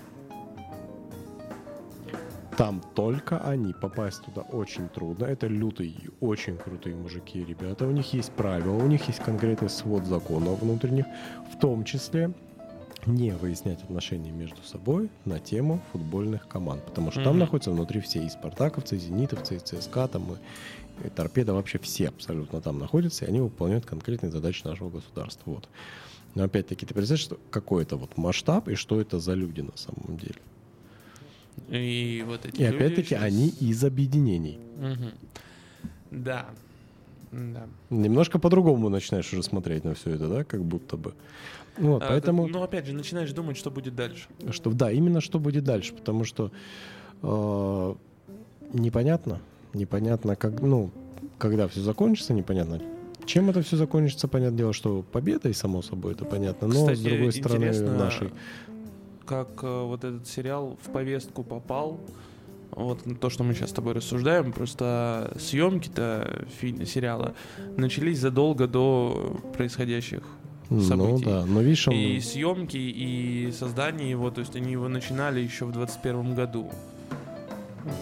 Там только они. Попасть туда очень трудно. Это лютые, очень крутые мужики и ребята. У них есть правила, у них есть конкретный свод законов внутренних, в том числе не выяснять отношения между собой на тему футбольных команд. Потому что там
Мгм.
находятся внутри все и спартаковцы, и зенитовцы, и ЦСКА, там, и, и торпеда, вообще все абсолютно там находятся, и они выполняют конкретные задачи нашего государства. Вот. Но опять-таки, ты представляешь, что какой это вот масштаб и что это за люди на самом деле?
И вот эти
И
люди
опять-таки
щас-
они из объединений.
Мгм. Да. Да.
Немножко по-другому начинаешь уже смотреть на все это, да, как будто бы. Вот,
А,
поэтому,
Ну, опять же, начинаешь думать, что будет дальше.
что, да, именно что будет дальше, потому что э, непонятно, непонятно, как, ну, когда все закончится, непонятно, чем это все закончится, понятное дело, что победой, само собой, это понятно, но
Кстати,
с другой стороны
интересно,
нашей.
как э, вот этот сериал в повестку попал. Вот то, что мы сейчас с тобой рассуждаем, просто съемки-то фи- сериала начались задолго до происходящих
Ну
событий.
да, но видишь, он-
И съемки, и создание его, то есть они его начинали еще в двадцать первом году.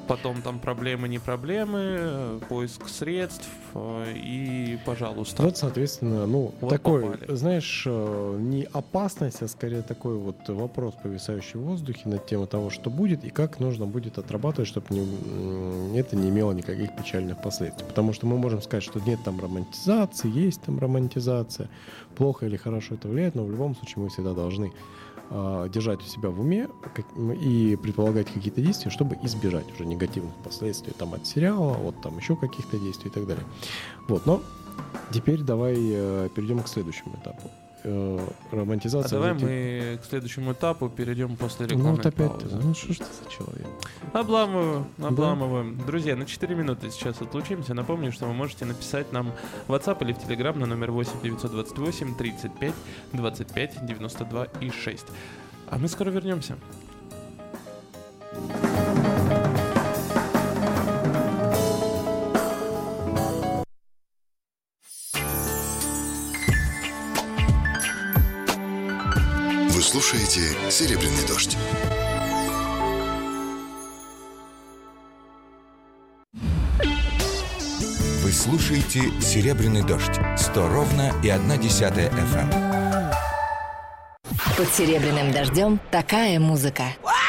потом там проблемы, не проблемы, поиск средств и, пожалуйста.
Вот, соответственно, ну,
Вот
такой,
попали.
знаешь, не опасность, а скорее такой вот вопрос, повисающий в воздухе над темой того, что будет и как нужно будет отрабатывать, чтобы не, это не имело никаких печальных последствий. Потому что мы можем сказать, что нет там романтизации, есть там романтизация, плохо или хорошо это влияет, но в любом случае мы всегда должны э, держать у себя в уме как, и предполагать какие-то действия, чтобы избежать уже негативных последствий там, от сериала, от там еще каких-то действий и так далее. Вот, но теперь давай э, перейдем к следующему этапу. Э, романтизация.
А давай
затем...
мы к следующему этапу перейдем после рекламной
Ну вот опять,
паузы.
ну что ж ты за человек?
Обламываю, обламываю. Да. Друзья, на четыре минуты сейчас отлучимся. Напомню, что вы можете написать нам в WhatsApp или в Telegram на номер восемь девятьсот двадцать восемь тридцать пять двадцать пять девяносто два и шесть. А мы скоро вернемся.
Вы слушаете «Серебряный дождь».
Вы слушаете «Серебряный дождь». Сто ровно и одна десятая эф эм.
Под серебряным дождем такая музыка.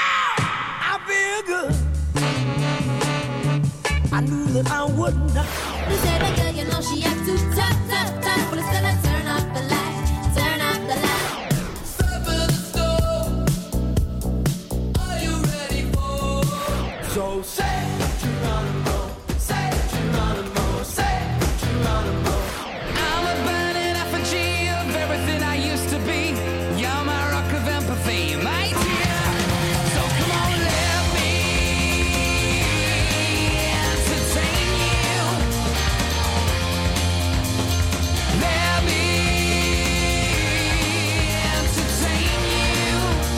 So say Geronimo, say Geronimo, say Geronimo. I'm a burning effigy of everything I used to be. You're my rock of empathy, my dear. So come on, let me entertain you. Let me entertain you.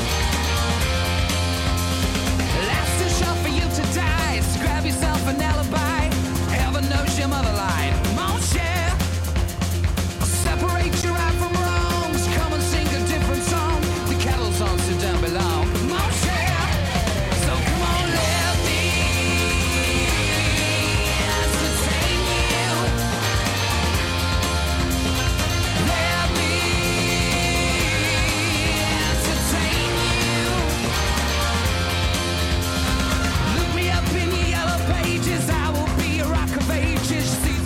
Life's too short for you to die. So grab yourself an alibi. Heaven knows your mother lied. Come on, share. Separate your right from wrongs. Come and sing a different song. The kettle songs who don't belong. Come on, share. So come on, let me entertain you. Let me entertain you. Look me up in your yellow pages. I will be a rock of ages. See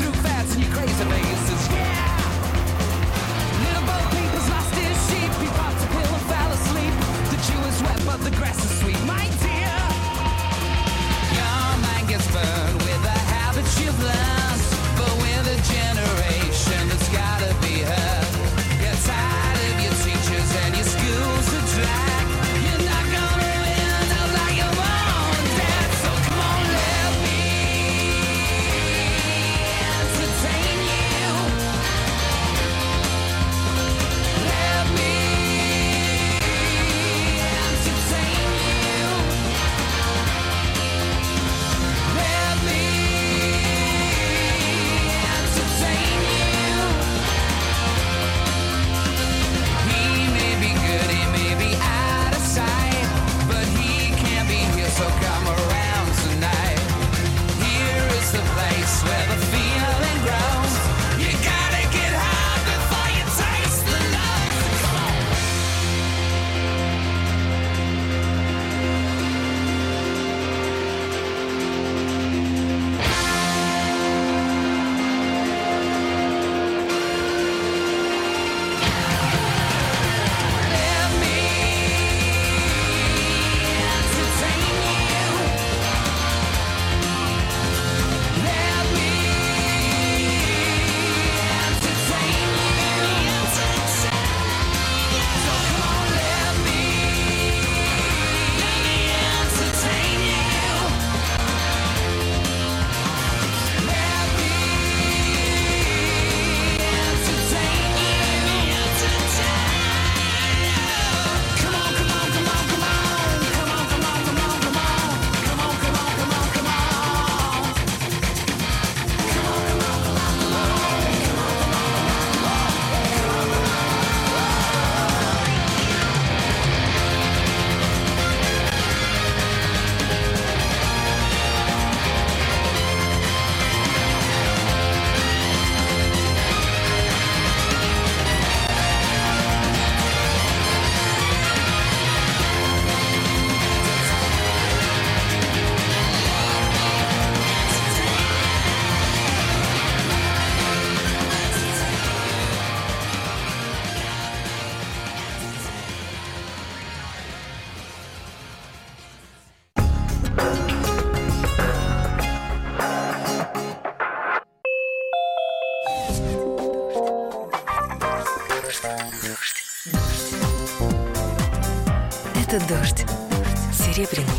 Это дождь. Серебряный.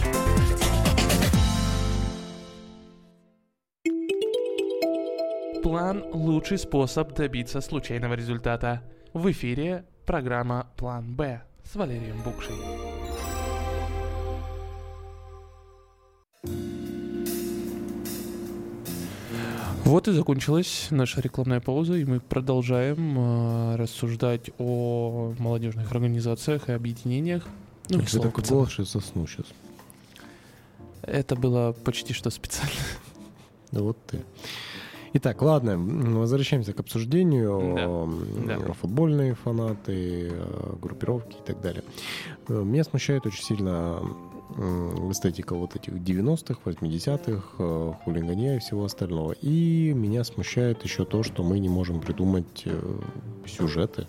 План – лучший способ добиться случайного результата. В эфире программа «План Б» с Валерием Букшей. Вот и закончилась наша рекламная пауза, и мы продолжаем э, рассуждать о молодежных организациях и объединениях. Ну,
Ты такой голос, что я засну сейчас.
Это было почти что специально.
Да вот ты. Итак, ладно, возвращаемся к обсуждению.
Да. Да.
Футбольные фанаты, группировки и так далее. Меня смущает очень сильно эстетика вот этих девяностых, восьмидесятых, хулиганья и всего остального. И меня смущает еще то, что мы не можем придумать сюжеты.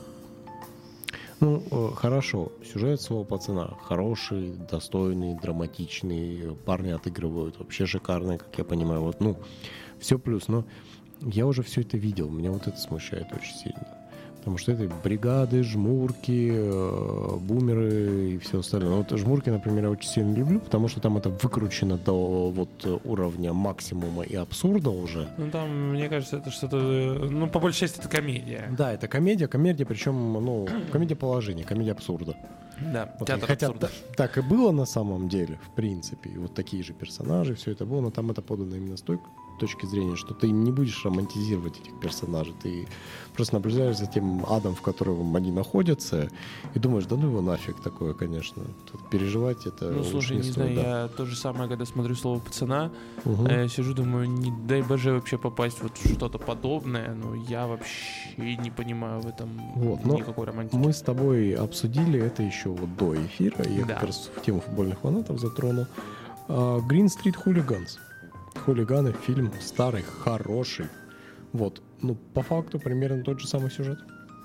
Ну, хорошо, сюжет своего пацана хороший, достойный, драматичный, парни отыгрывают вообще шикарно, как я понимаю. Вот, ну, все плюс, но я уже все это видел, меня вот это смущает очень сильно. Потому что это бригады, жмурки, э, бумеры и все остальное. Ну, вот жмурки, например, я очень сильно люблю, потому что там это выкручено до вот уровня максимума и абсурда уже.
Ну, там, мне кажется, это что-то... Ну, по большей части, это комедия.
Да, это комедия, комедия, причем, ну, комедия положения, комедия абсурда.
Да,
Вот,
театр
хотя
абсурда.
та- так и было на самом деле, в принципе. И вот такие же персонажи, все это было, но там это подано именно с той точки зрения, что ты не будешь романтизировать этих персонажей. Ты просто наблюдаешь за тем адом, в котором они находятся, и думаешь, да ну его нафиг такое, конечно. Тут переживать это
Ну,
лучше
слушай,
не
не
стоит,
знаю,
да.
я то же самое, когда смотрю «Слово пацана»,
Мгм.
я сижу, думаю, не дай боже вообще попасть вот в что-то подобное, но я вообще не понимаю в этом
Вот, но
никакой романтики.
Мы с тобой обсудили это еще вот до эфира. Я
Да.
как раз в тему футбольных фанатов затронул. А, Green Street Hooligans. Хулиганы, фильм старый, хороший. Вот. Ну, по факту, примерно тот же самый сюжет.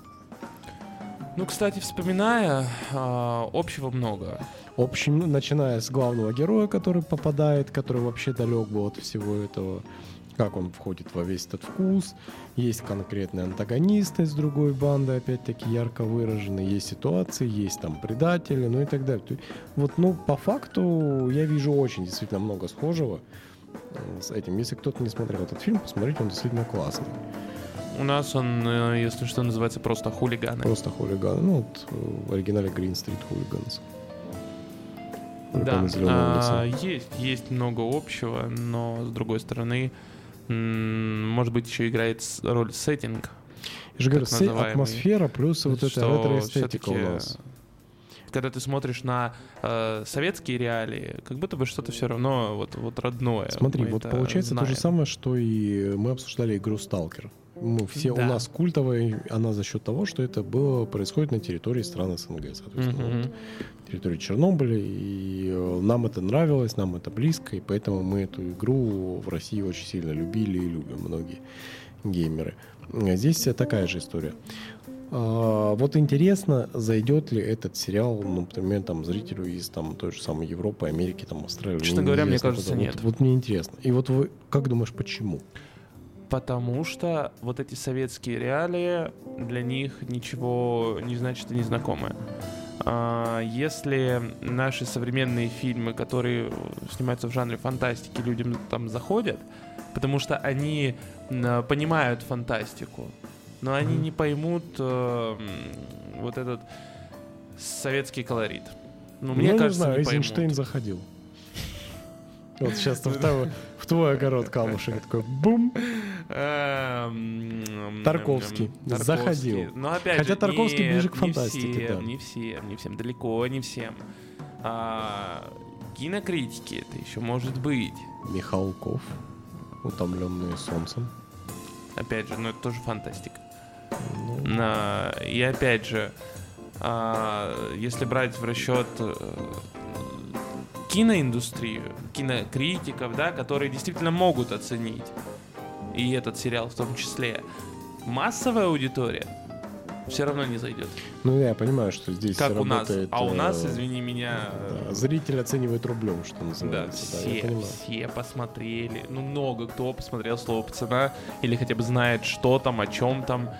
Ну, кстати, вспоминая, а, общего много.
В общем, ну, начиная с главного героя, который попадает, который вообще далек был от всего этого, как он входит во весь этот вкус. Есть конкретные антагонисты с другой банды, опять-таки ярко выраженные. Есть ситуации, есть там предатели, ну и так далее. То есть, вот, ну, по факту я вижу очень действительно много схожего э, с этим. Если кто-то не смотрел этот фильм, посмотрите, он действительно классный.
У нас он, э, если что, называется просто «Хулиганы».
Просто хулиган. Ну, вот э, в оригинале Green Street Hooligans.
Да,
Хулиганы Зелёного
а,
леса.
есть, есть много общего, но с другой стороны, м, может быть, еще играет с- роль сеттинг.
Я же говорю,
так
се-
называемый.
атмосфера плюс вот эта
Что
ретро-эстетика у
всё-таки,
нас.
Когда ты смотришь на э, советские реалии, как будто бы что-то все равно вот, вот родное.
Смотри,
Мы
вот
это
получается то же
знаем.
самое, что и мы обсуждали игру Сталкер. Ну, все у
Да.
нас культовая, она за счет того, что это было, происходит на территории стран СНГ, соответственно.
Мгм.
Вот, территории Чернобыля, и э, нам это нравилось, нам это близко, и поэтому мы эту игру в России очень сильно любили и любим многие геймеры. А здесь такая же история. А, вот интересно, зайдет ли этот сериал, ну, например, там, зрителю из там, той же самой Европы, Америки, там, Австралии.
Честно
Мне
говоря, мне
интересно,
кажется,
вот-
нет.
Вот, мне интересно. И вот вы, как думаешь, почему?
Потому что вот эти советские реалии для них ничего не значит и незнакомое. А, Если наши современные фильмы, которые снимаются в жанре фантастики, людям там заходят, потому что они м, понимают фантастику, но они не поймут э, м, вот этот советский колорит. Ну, мне
ну,
кажется,
не знаю,
не поймут.
Эйзенштейн заходил. Вот сейчас в твой, в твой огород камушек такой бум.
Эм,
Тарковский
Тарковский.
заходил.
Но опять
Хотя
же,
Тарковский
нет,
ближе к
не
фантастике,
всем,
да.
Не всем, не всем, далеко не всем. А, кинокритики это еще может быть.
Михалков, утомленные солнцем.
Опять же, но это тоже фантастика.
Ну,
На- И опять же, а, если брать в расчет э, киноиндустрию, кинокритиков, да, которые действительно могут оценить, и этот сериал в том числе, массовая аудитория все равно не зайдет.
ну, я понимаю, что здесь
Как у нас.
работает,
А у нас,
э,
извини меня,
да, зритель оценивает рублем, что
да,
называется. Да, я
все,
понимаю.
все посмотрели. Ну, много кто посмотрел «Слово пацана» или хотя бы знает, что там, о чем там.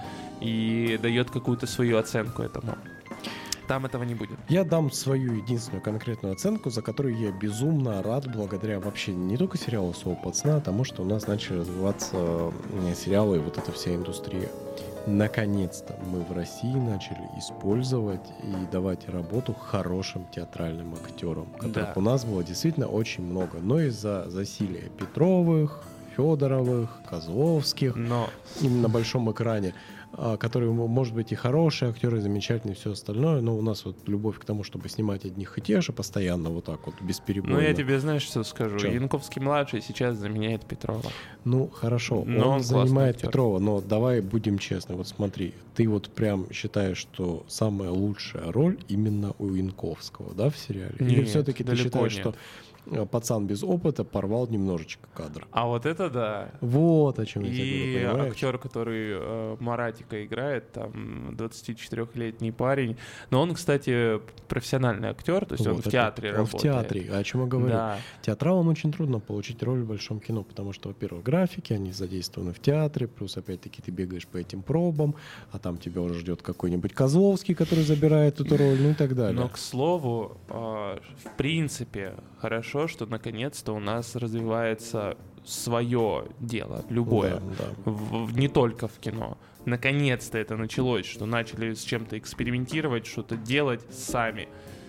и дает какую-то свою оценку этому. Там этого не будет.
Я дам свою единственную конкретную оценку, за которую я безумно рад, благодаря вообще не только сериалу «Слово пацана», а тому, что у нас начали развиваться э, сериалы и вот эта вся индустрия. Наконец-то мы в России начали использовать и давать работу хорошим театральным актерам, которых
Да.
у нас было действительно очень много. Но из-за засилия Петровых, Федоровых, Козловских
Но
именно на большом экране, а, которые, может быть, и хорошие актеры, замечательные, все остальное, но у нас вот любовь к тому, чтобы снимать одних и тех же постоянно, вот так вот, бесперебойно.
ну я тебе знаешь, что скажу?
Чё?
Янковский-младший сейчас заменяет Петрова.
Ну, хорошо,
Но
он
он классный
занимает
актер.
Петрова, но давай будем честны, вот смотри, ты вот прям считаешь, что самая лучшая роль именно у Янковского, да, в сериале? Или
Нет,
все-таки ты
далеко
считаешь,
нет.
что э, пацан без опыта порвал немножечко кадр?
А вот это да.
Вот о чем я
И
тебе говорю, понимаешь?
актер, который э, Маратика играет, там двадцатичетырёхлетний парень. Но он, кстати, профессиональный актер, то есть он
Вот,
в
опять,
театре
он
работает.
в театре, о чем я говорю.
Да.
Театралам очень трудно получить роль в большом кино, потому что, во-первых, графики, они задействованы в театре, плюс, опять-таки, ты бегаешь по этим пробам, а там тебя уже ждет какой-нибудь Козловский, который забирает эту роль, ну и так далее.
Но, к слову, э, в принципе, хорошо, что наконец-то у нас развивается свое дело, любое.
Да, да.
В- в- не только в кино. Наконец-то это началось, что начали с чем-то экспериментировать, что-то делать сами.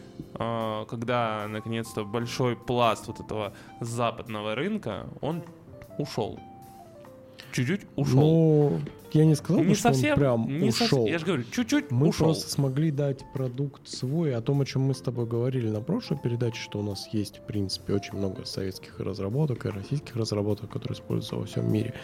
А, Когда, наконец-то, большой пласт вот этого западного рынка, он ушел. Чуть-чуть ушел.
Ну, я не сказал, бы,
не
что
совсем,
он прям
не
ушел.
совсем. Я же говорю, чуть-чуть
Мы
ушел.
просто смогли дать продукт свой, о том, о чем мы с тобой говорили на прошлой передаче, что у нас есть, в принципе, очень много советских разработок и российских разработок, которые используются во всем мире.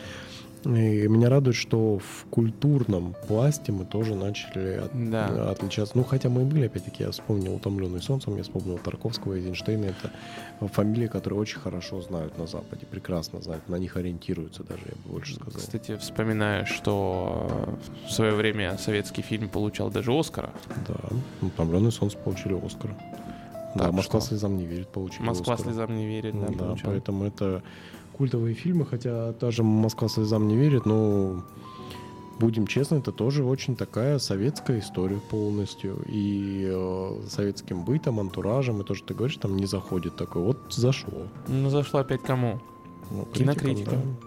И меня радует, что в культурном пласте мы тоже начали от-
Да.
отличаться. Ну, хотя мы и были, опять-таки, я вспомнил «Утомленный солнцем», я вспомнил Тарковского, Эйзенштейна. Это фамилии, которые очень хорошо знают на Западе, прекрасно знают, на них ориентируются даже, я бы больше сказал.
Кстати, вспоминаю, что э, в свое время советский фильм получал даже Оскара.
Да, «Утомленный солнце» получили Оскара. Да,
Так
«Москва
что?
слезам не верит» получили
Москва
Оскара.
слезам не верит, да,
Да,
получал.
поэтому это культовые фильмы, хотя даже «Москва слезам не верит», но будем честны, это тоже очень такая советская история полностью. И э, советским бытом, антуражем, и то, что ты говоришь, там не заходит такой. Вот зашло.
Ну, зашло опять кому?
Ну,
Кинокритикам.
да.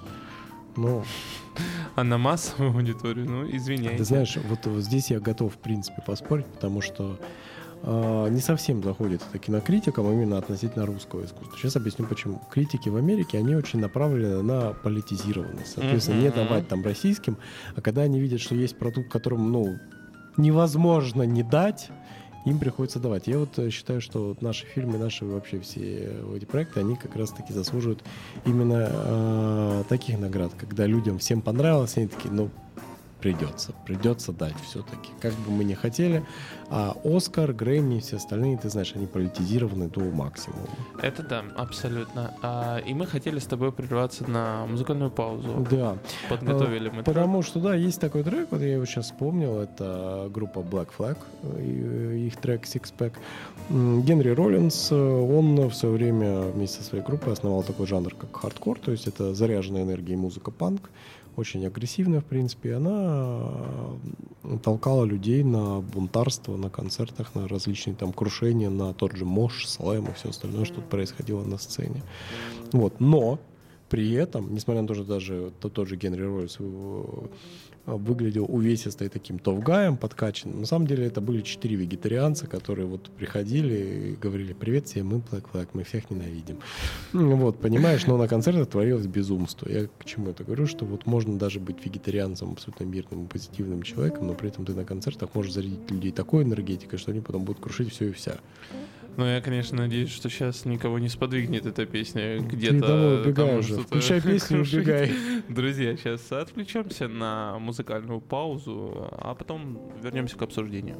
Ну,
А на массовую аудиторию, ну, извиняйте.
ты знаешь, вот, вот здесь я готов, в принципе, поспорить, потому что э, не совсем заходит это кинокритикам именно относительно русского искусства. Сейчас объясню, почему. Критики в Америке, они очень направлены на политизированность. Соответственно, не
Мгм.
давать там российским, а когда они видят, что есть продукт, которому, ну, невозможно не дать, им приходится давать. Я вот э, считаю, что вот наши фильмы, наши вообще все э, эти проекты, они как раз-таки заслуживают именно э, таких наград, когда людям всем понравилось, они такие, ну, придется, придется дать все-таки. Как бы мы ни хотели, а Оскар, Грэмми, все остальные, ты знаешь, они политизированы до максимума.
Это да, абсолютно. А, и мы хотели с тобой прерваться на музыкальную паузу.
Да.
Подготовили мы трек.
Потому что, да, есть такой трек, вот я его сейчас вспомнил, это группа Black Flag, и их трек Six Pack. М, Генри Роллинс, он в свое время вместе со своей группой основал такой жанр, как хардкор, то есть это заряженная энергией музыка панк, очень агрессивная, в принципе, и она э, толкала людей на бунтарство, на концертах, на различные там крушения, на тот же мош, слэм и все остальное, что тут происходило на сцене. Вот, но при этом, несмотря на то, что даже тот, тот же Генри Роллинс э, выглядел увесистой таким тофгаем подкачанным, на самом деле это были четыре вегетарианца, которые вот приходили и говорили: привет всем, мы Black Flag, мы всех ненавидим. Ну, вот, понимаешь, но на концертах творилось безумство. Я к чему это говорю, что вот можно даже быть вегетарианцем, абсолютно мирным и позитивным человеком, но при этом ты на концертах можешь зарядить людей такой энергетикой, что они потом будут крушить все и вся.
Ну, я, конечно, надеюсь, что сейчас никого не сподвигнет эта песня
Ты
где-то.
давай убегай
там
уже,
что-то
включай песню и
крушить.
убегай.
Друзья, сейчас отвлечемся на музыкальную паузу, а потом вернемся к обсуждению.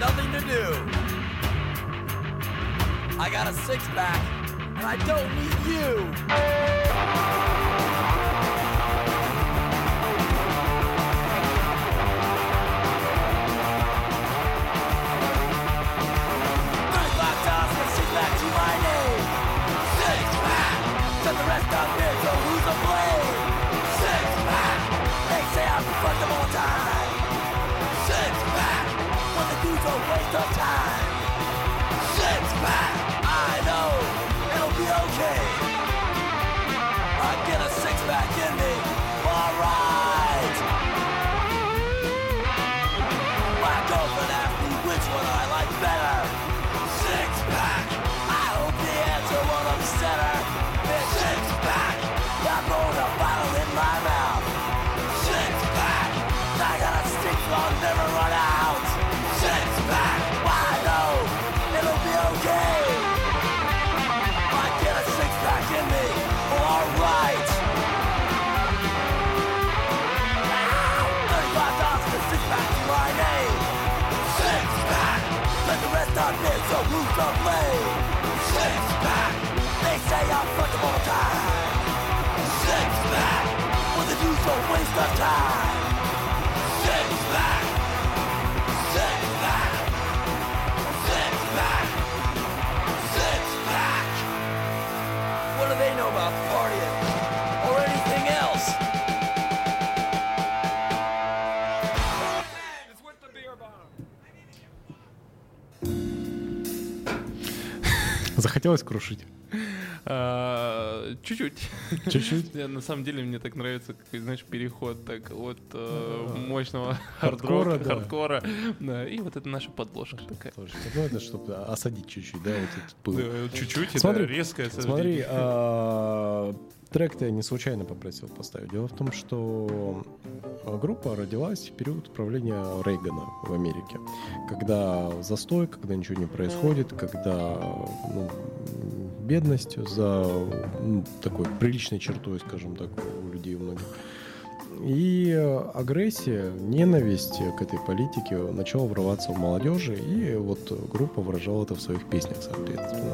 nothing to do. I got a six pack, and I don't need you. thirty-five times a six pack to my name. Six pack, set the rest up here, so who's to blame? Six pack, they say I'm fucked them all the time. Six pack, when the dude's a waste of time. Six pack, I know, it'll be okay. I get a six pack in me, alright. My girlfriend asked me which one I like better. Six pack, I hope the answer won't upset her. It's six pack, I'm rolling a bottle in my mouth. Six pack, I got a stick so I'll never run out. Six pack, I know, it'll be okay. I get a six pack in me, alright. thirty-five dollars for six pack to my name. Six pack, let the rest on me, so who's to blame? Six pack, they say I'm fucked them all the time. Six pack, when the dude's a waste of time. Six pack, six pack, six pack, six pack. What do they know about partying or anything else?
Захотелось крушить?
А, чуть-чуть.
Чуть-чуть?
Я, на самом деле мне так нравится, как, знаешь, переход так от э, мощного
Хардкора,
хард-рока,
да.
хардкора, да, и вот это наша подложка такая.
Тоже. Ну, это чтобы осадить чуть-чуть, да, вот этот пыл.
Да, чуть-чуть,
Смотри,
это резкое
Смотри,
осаждение.
а, трек-то я не случайно попросил поставить. Дело в том, что группа родилась в период правления Рейгана в Америке. Когда застой, когда ничего не происходит, когда ну, бедность за ну, такой приличной чертой, скажем так, у людей у многих. И агрессия, ненависть к этой политике начала врываться в молодежи, и вот группа выражала это в своих песнях, соответственно.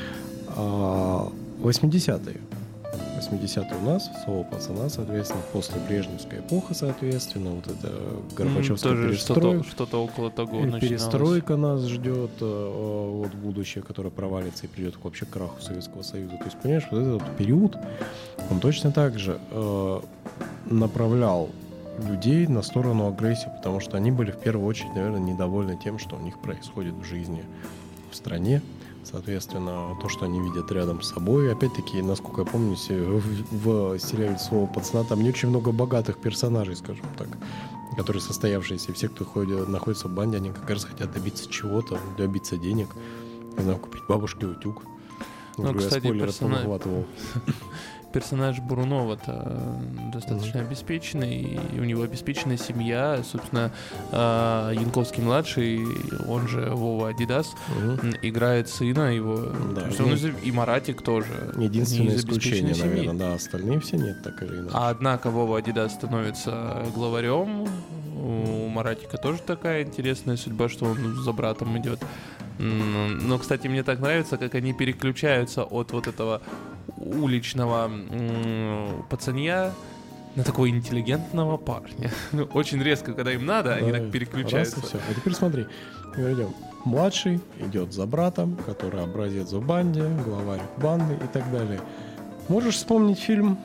А восьмидесятые. восьмидесятые у нас, слово пацана, соответственно, после Брежневская эпоха, соответственно, вот это Горбачевская
Тоже
перестройка.
что-то, что-то около того начиналось.
Перестройка нас ждет, э, вот будущее, которое провалится и придет вообще к краху Советского Союза. То есть, понимаешь, вот этот вот период, он точно так же э, направлял людей на сторону агрессии, потому что они были в первую очередь, наверное, недовольны тем, что у них происходит в жизни, в стране. Соответственно, то, что они видят рядом с собой. Опять-таки, насколько я помню, в, в сериале «Слово пацана» там не очень много богатых персонажей, скажем так, которые состоявшиеся. Все, кто ходит, находится в банде, они как раз хотят добиться чего-то, добиться денег, не знаю, купить бабушке утюг.
Ну,
я
кстати,
спойлер
персонаж...
отмахивал.
персонаж Бурунова-то достаточно mm-hmm. обеспеченный, и у него обеспеченная семья. Собственно, Янковский-младший, он же Вова Адидас, mm-hmm. играет сына его.
Да,
То есть
ну,
он из... И Маратик тоже.
Единственное
из
исключение,
семьи.
наверное, да, остальные все нет, так или иначе.
А однако Вова Адидас становится главарем. У Маратика тоже такая интересная судьба, что он за братом идет. Но, кстати, мне так нравится, как они переключаются от вот этого уличного м- пацанья на такого интеллигентного парня. Очень резко, когда им надо, да, они так переключаются.
Раз и все. А теперь смотри, мы идем. Младший идет за братом, который образец в банде, главарь банды и так далее. Можешь вспомнить фильм?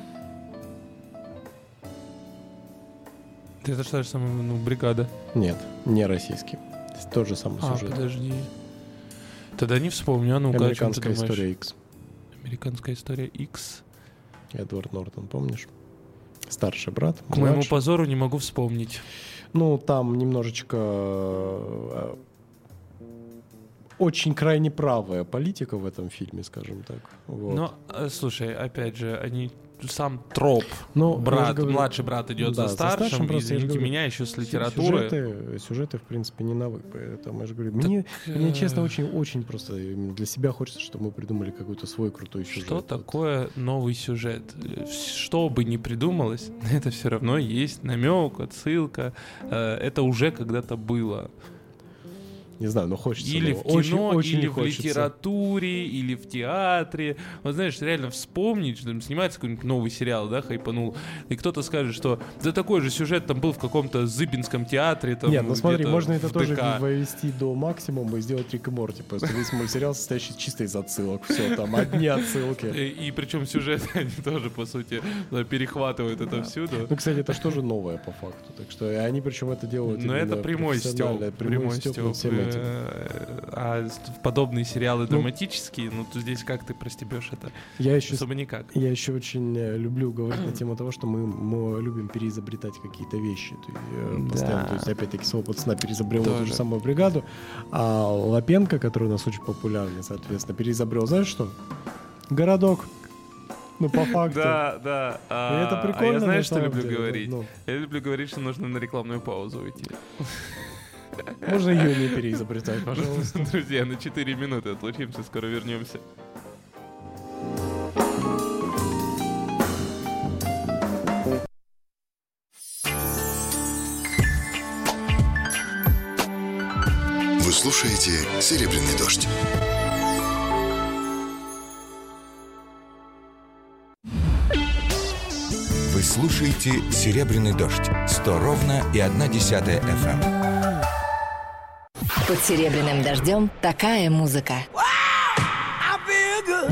Ты это что же самое, ну, бригада?
Нет, не российский. Тот же самый
а,
сюжет.
подожди. Тогда не вспомню. А ну-ка,
Американская история X.
Американская история X.
Эдвард Нортон, помнишь? Старший брат.
К
младший.
моему позору не могу вспомнить.
Ну, там немножечко э, очень крайне правая политика в этом фильме, скажем так. Вот.
Но, слушай, опять же, они сам троп.
Но,
брат,
говорю,
младший брат идет
да,
за старшим,
за старшим
извините
говорю,
меня, еще с литературы.
Сюжеты, сюжеты, в принципе, не новые, поэтому я же говорю, мне, так, мне, честно, очень-очень просто для себя хочется, чтобы мы придумали какой-то свой крутой сюжет.
Что
вот.
такое новый сюжет? Что бы ни придумалось, это все равно есть намек, отсылка. Это уже когда-то было.
Не знаю, но хочется.
Или
но
в кино,
очень, очень
или
не
в
хочется.
литературе, или в театре. Вот знаешь, реально вспомнить, что там снимается какой-нибудь новый сериал, да, хайпанул, и кто-то скажет, что да такой же сюжет там был в каком-то Зыбинском театре. Там,
Нет, ну смотри, можно это тоже
ДК.
вывести до максимума и сделать Рик и Морти. Просто весь мультсериал состоящий чисто из отсылок. Все, там одни отсылки.
И, и причем сюжет они тоже, по сути, да, перехватывают это всюду.
Ну, кстати, это же тоже новое по факту. Так что и они причем это делают.
Но это прямой стёб.
Прямой стёб над всем этим.
А подобные сериалы драматические, ну, то здесь как ты простебешь это?
Я еще,
Особо никак.
Я еще очень люблю говорить на тему того, что мы, мы любим переизобретать какие-то вещи. То есть,
Да.
постоянно, то есть опять-таки слово пацана переизобрело
Тоже.
ту же самую бригаду. А Лапенко, который у нас очень популярный, соответственно, переизобрел, знаешь что? Городок. Ну, по факту.
Да, да. А,
И это прикольно,
а я
на
знаешь, что
самом
люблю
деле,
говорить?
ну.
Я люблю говорить, что нужно на рекламную паузу уйти.
Можно ее не переизобретать, пожалуйста.
Друзья, на четыре минуты отлучимся, скоро вернемся.
Вы слушаете «Серебряный дождь».
Вы слушаете «Серебряный дождь». сто ровно и одна десятая эф эм.
Под серебряным дождем такая музыка.
I feel good.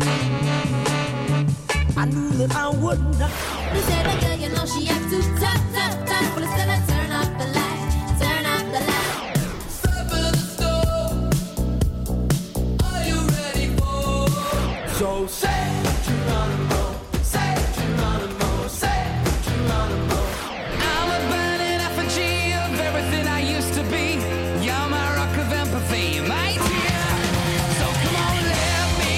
I knew that I wouldn't.
They say that girl, you know she acts too tough, tough, tough. Well, instead I turn off the light, turn off the light.
Step in the store. Are you ready for? So say Geronimo, say Geronimo, say Geronimo. I'm a burning effigy of everything I used to be. You're my rock of empathy, my dear. So come on, let me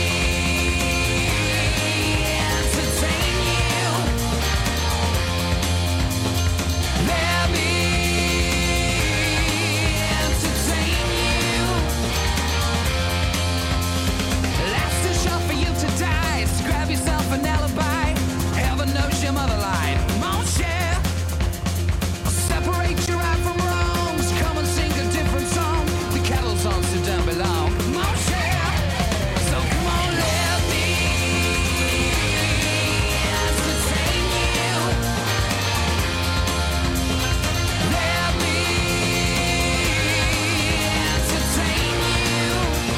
entertain you. Let me entertain you. Life's too short for you to die. So grab yourself an alibi. Heaven knows your mother lied. Won't share. Separate your right from wrongs. Come and sing a different song. The cattle songs who don't belong. Won't share. So come on, let me entertain you. Let me entertain you.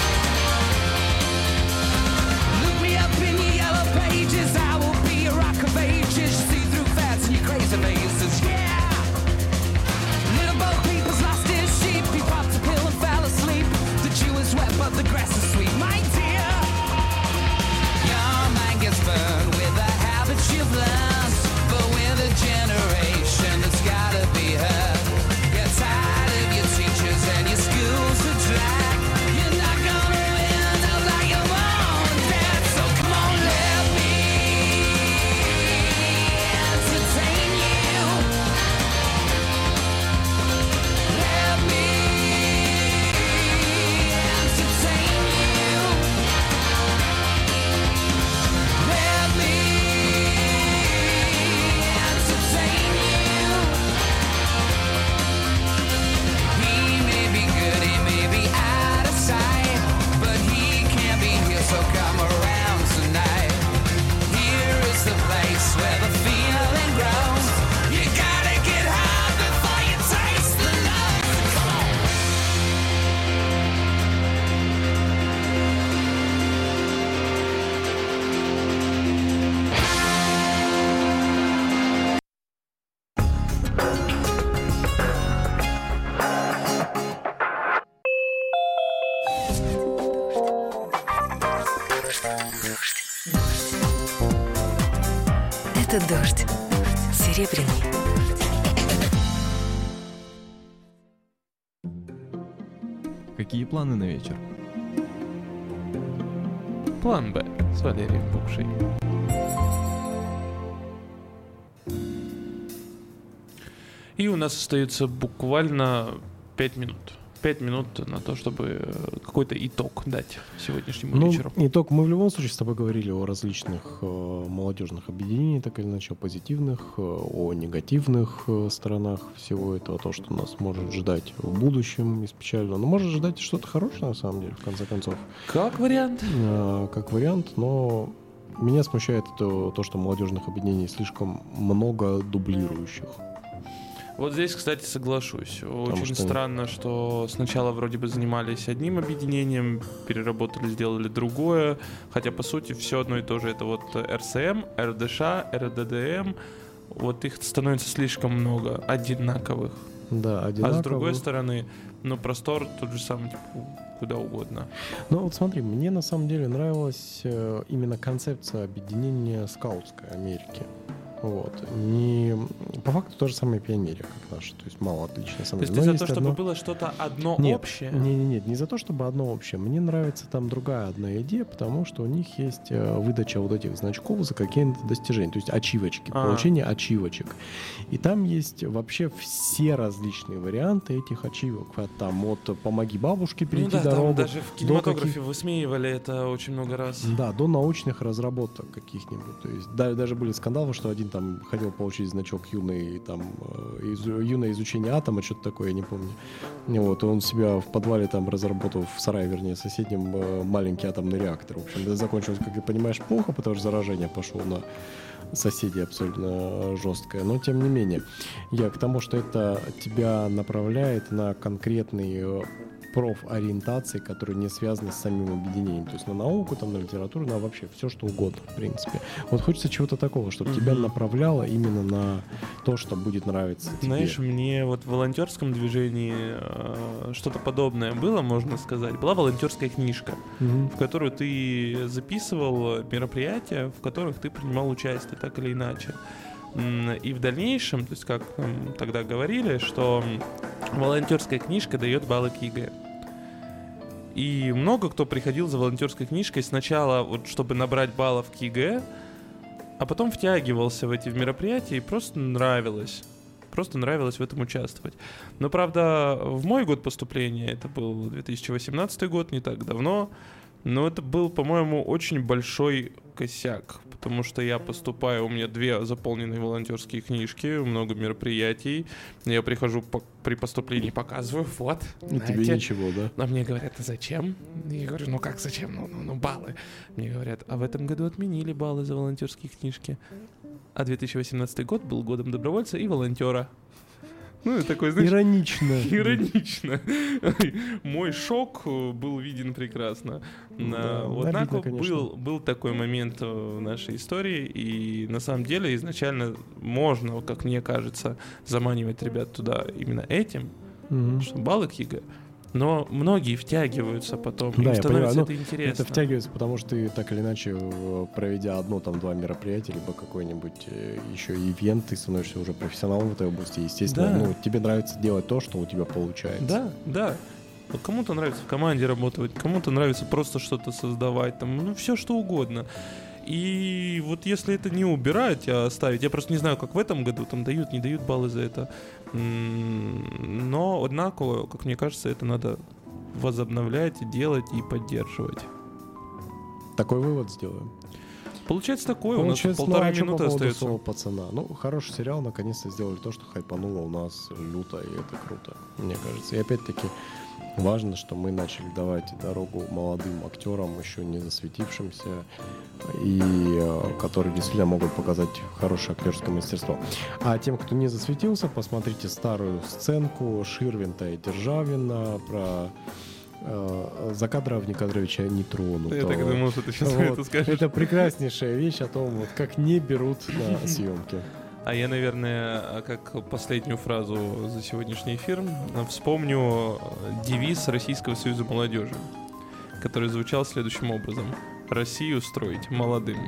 Look me up in your yellow pages. I will be a rock of ages. See through fats and your crazy faces. Yeah. Little Bo Peep's lost his sheep. He popped a pill and fell asleep. The Jew is wet, but the grass is sweet, my dear. Your mind gets burned with the habits you've learned, but with a generation that's gotta be heard. Get tired of your teachers and your schools are drag. You're not gonna win out like your mom and dad. So come on, let me entertain you. Let me entertain you. Let me entertain you. He may be good, he may be out of sight, but he can't be here, so come around tonight. Here is the place where the feeling grows. You gotta get high before you taste the love. Come on.
Это дождь. Серебряный.
Какие планы на вечер?
План Б с Валерием Букшей. И у нас остается буквально пять минут. пять минут на то, чтобы какой-то итог дать сегодняшнему
Ну,
вечеру.
итог. Мы в любом случае с тобой говорили о различных э, молодежных объединениях, так или иначе, о позитивных, э, о негативных э, сторонах всего этого, то, что нас может ждать в будущем из печального. Но может ждать что-то хорошее, на самом деле, в конце концов.
Как вариант?
Э, как вариант, но меня смущает то, то, что молодежных объединений слишком много дублирующих.
Вот здесь, кстати, соглашусь. Очень
что-
странно, что сначала вроде бы занимались одним объединением, переработали, сделали другое, хотя по сути все одно и то же. Это вот эр эс эм, эр дэ ша, эр дэ дэ эм. Вот их становится слишком много, одинаковых.
Да,
А
одинаково.
с другой стороны, ну простор тот же самый, типа, куда угодно.
Ну вот смотри, мне на самом деле нравилась э, именно концепция объединения скаутской Америки. Вот. Не... По факту то же самое пионерия, как наши. То есть мало отличий. на самом
То есть
деле.
ты
Но
за то,
есть
чтобы
одно-
было что-то одно
Нет,
общее?
Не, не, нет, не за то, чтобы одно общее. Мне нравится там другая одна идея, потому что у них есть э, выдача вот этих значков за какие-то достижения, то есть ачивочки,
А.
получение ачивочек. И там есть вообще все различные варианты этих ачивок. От, там от «помоги бабушке
Ну
перейти
да, там
дорогу»,
даже в
до
кинематографе
каких-
высмеивали это очень много раз.
да, до научных разработок каких-нибудь. То есть да, даже были скандалы, что один там хотел получить значок юный, там, э, изу- юное изучение атома, что-то такое, я не помню. И вот, и он себя в подвале там разработал, в сарае, вернее, соседнем, э, маленький атомный реактор. В общем, это закончилось, как ты понимаешь, плохо, потому что заражение пошло на соседей абсолютно жесткое. Но, тем не менее, я к тому, что это тебя направляет на конкретный э, профориентации, которые не связаны с самим объединением. То есть на науку, там, на литературу, на вообще все, что угодно, в принципе. Вот хочется чего-то такого, чтобы тебя
Мгм.
направляло именно на то, что будет нравиться тебе.
Знаешь, мне вот в волонтерском движении э, что-то подобное было, можно сказать. Была волонтерская книжка,
Мгм.
в которую ты записывал мероприятия, в которых ты принимал участие, так или иначе. М, И в дальнейшем, то есть как м, тогда говорили, что м, волонтерская книжка дает баллы к ЕГЭ. И много кто приходил за волонтерской книжкой сначала, вот, чтобы набрать баллов к ЕГЭ, а потом втягивался в эти мероприятия и просто нравилось. Просто нравилось в этом участвовать. Но, правда, в мой год поступления, это был две тысячи восемнадцатый год, не так давно, но это был, по-моему, очень большой косяк, потому что я поступаю, у меня две заполненные волонтерские книжки, много мероприятий, я прихожу по- при поступлении, показываю, вот,
И тебе
знаете.
ничего, да?
А мне говорят, а зачем? И я говорю, ну как зачем? Ну, ну, ну баллы. Мне говорят, а в этом году отменили баллы за волонтерские книжки. А две тысячи восемнадцатый год был годом добровольца и волонтера. Ну, и такой, знаешь,
Иронично.
иронично. Мой шок э, был виден прекрасно. На-
Да,
вот
обидно,
Однако
конечно.
был, был такой момент э, в нашей истории, и на самом деле изначально можно, как мне кажется, заманивать ребят туда именно этим,
Мгм.
что баллы к ЕГЭ. Но многие втягиваются потом,
Да,
им
я
становится
понимаю.
это
Ну,
интересно.
Это втягивается, потому что ты так или иначе, э, проведя одно, там, два мероприятия, либо какой-нибудь э, еще ивент, ты становишься уже профессионалом в этой области. Естественно,
Да.
ну, тебе нравится делать то, что у тебя получается.
Да, да. Вот кому-то нравится в команде работать, кому-то нравится просто что-то создавать, там, ну, все что угодно. И вот если это не убирать, а оставить, я просто не знаю, как в этом году, там дают, не дают баллы за это. М, Но, однако, как мне кажется, это надо возобновлять, делать и поддерживать.
Такой вывод сделаем.
Получается такое,
Получается,
у нас полторы
ну, а чё
минуты
по поводу
остается.
«Слова пацана». Ну, хороший сериал, наконец-то сделали то, что хайпануло у нас люто, и это круто, мне кажется. И опять-таки важно, что мы начали давать дорогу молодым актерам, еще не засветившимся, и э, которые действительно могут показать хорошее актерское мастерство. А тем, кто не засветился, посмотрите старую сценку Ширвинта и Державина про э, Закадра Никадровича не тронутого.
Я так и думал, что ты сейчас
Вот.
это скажешь.
Это прекраснейшая вещь о том, вот, как не берут на съемки.
А я, наверное, как последнюю фразу за сегодняшний эфир вспомню девиз Российского союза молодежи, который звучал следующим образом: «Россию строить молодым».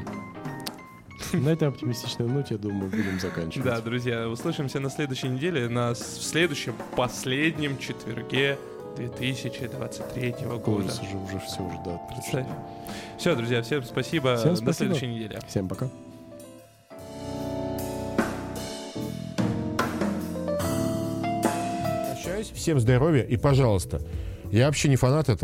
На этой оптимистичной ноте, я думаю, будем заканчивать.
Да, друзья, услышимся на следующей неделе, на с- в следующем последнем четверге две тысячи двадцать третьего года.
Ужас, уже, уже все, уже, да.
Представь. Все, друзья, всем спасибо.
Всем
До
спасибо.
следующей недели.
Всем пока.
Прощаюсь. всем здоровья и, пожалуйста, я вообще не фанат этого.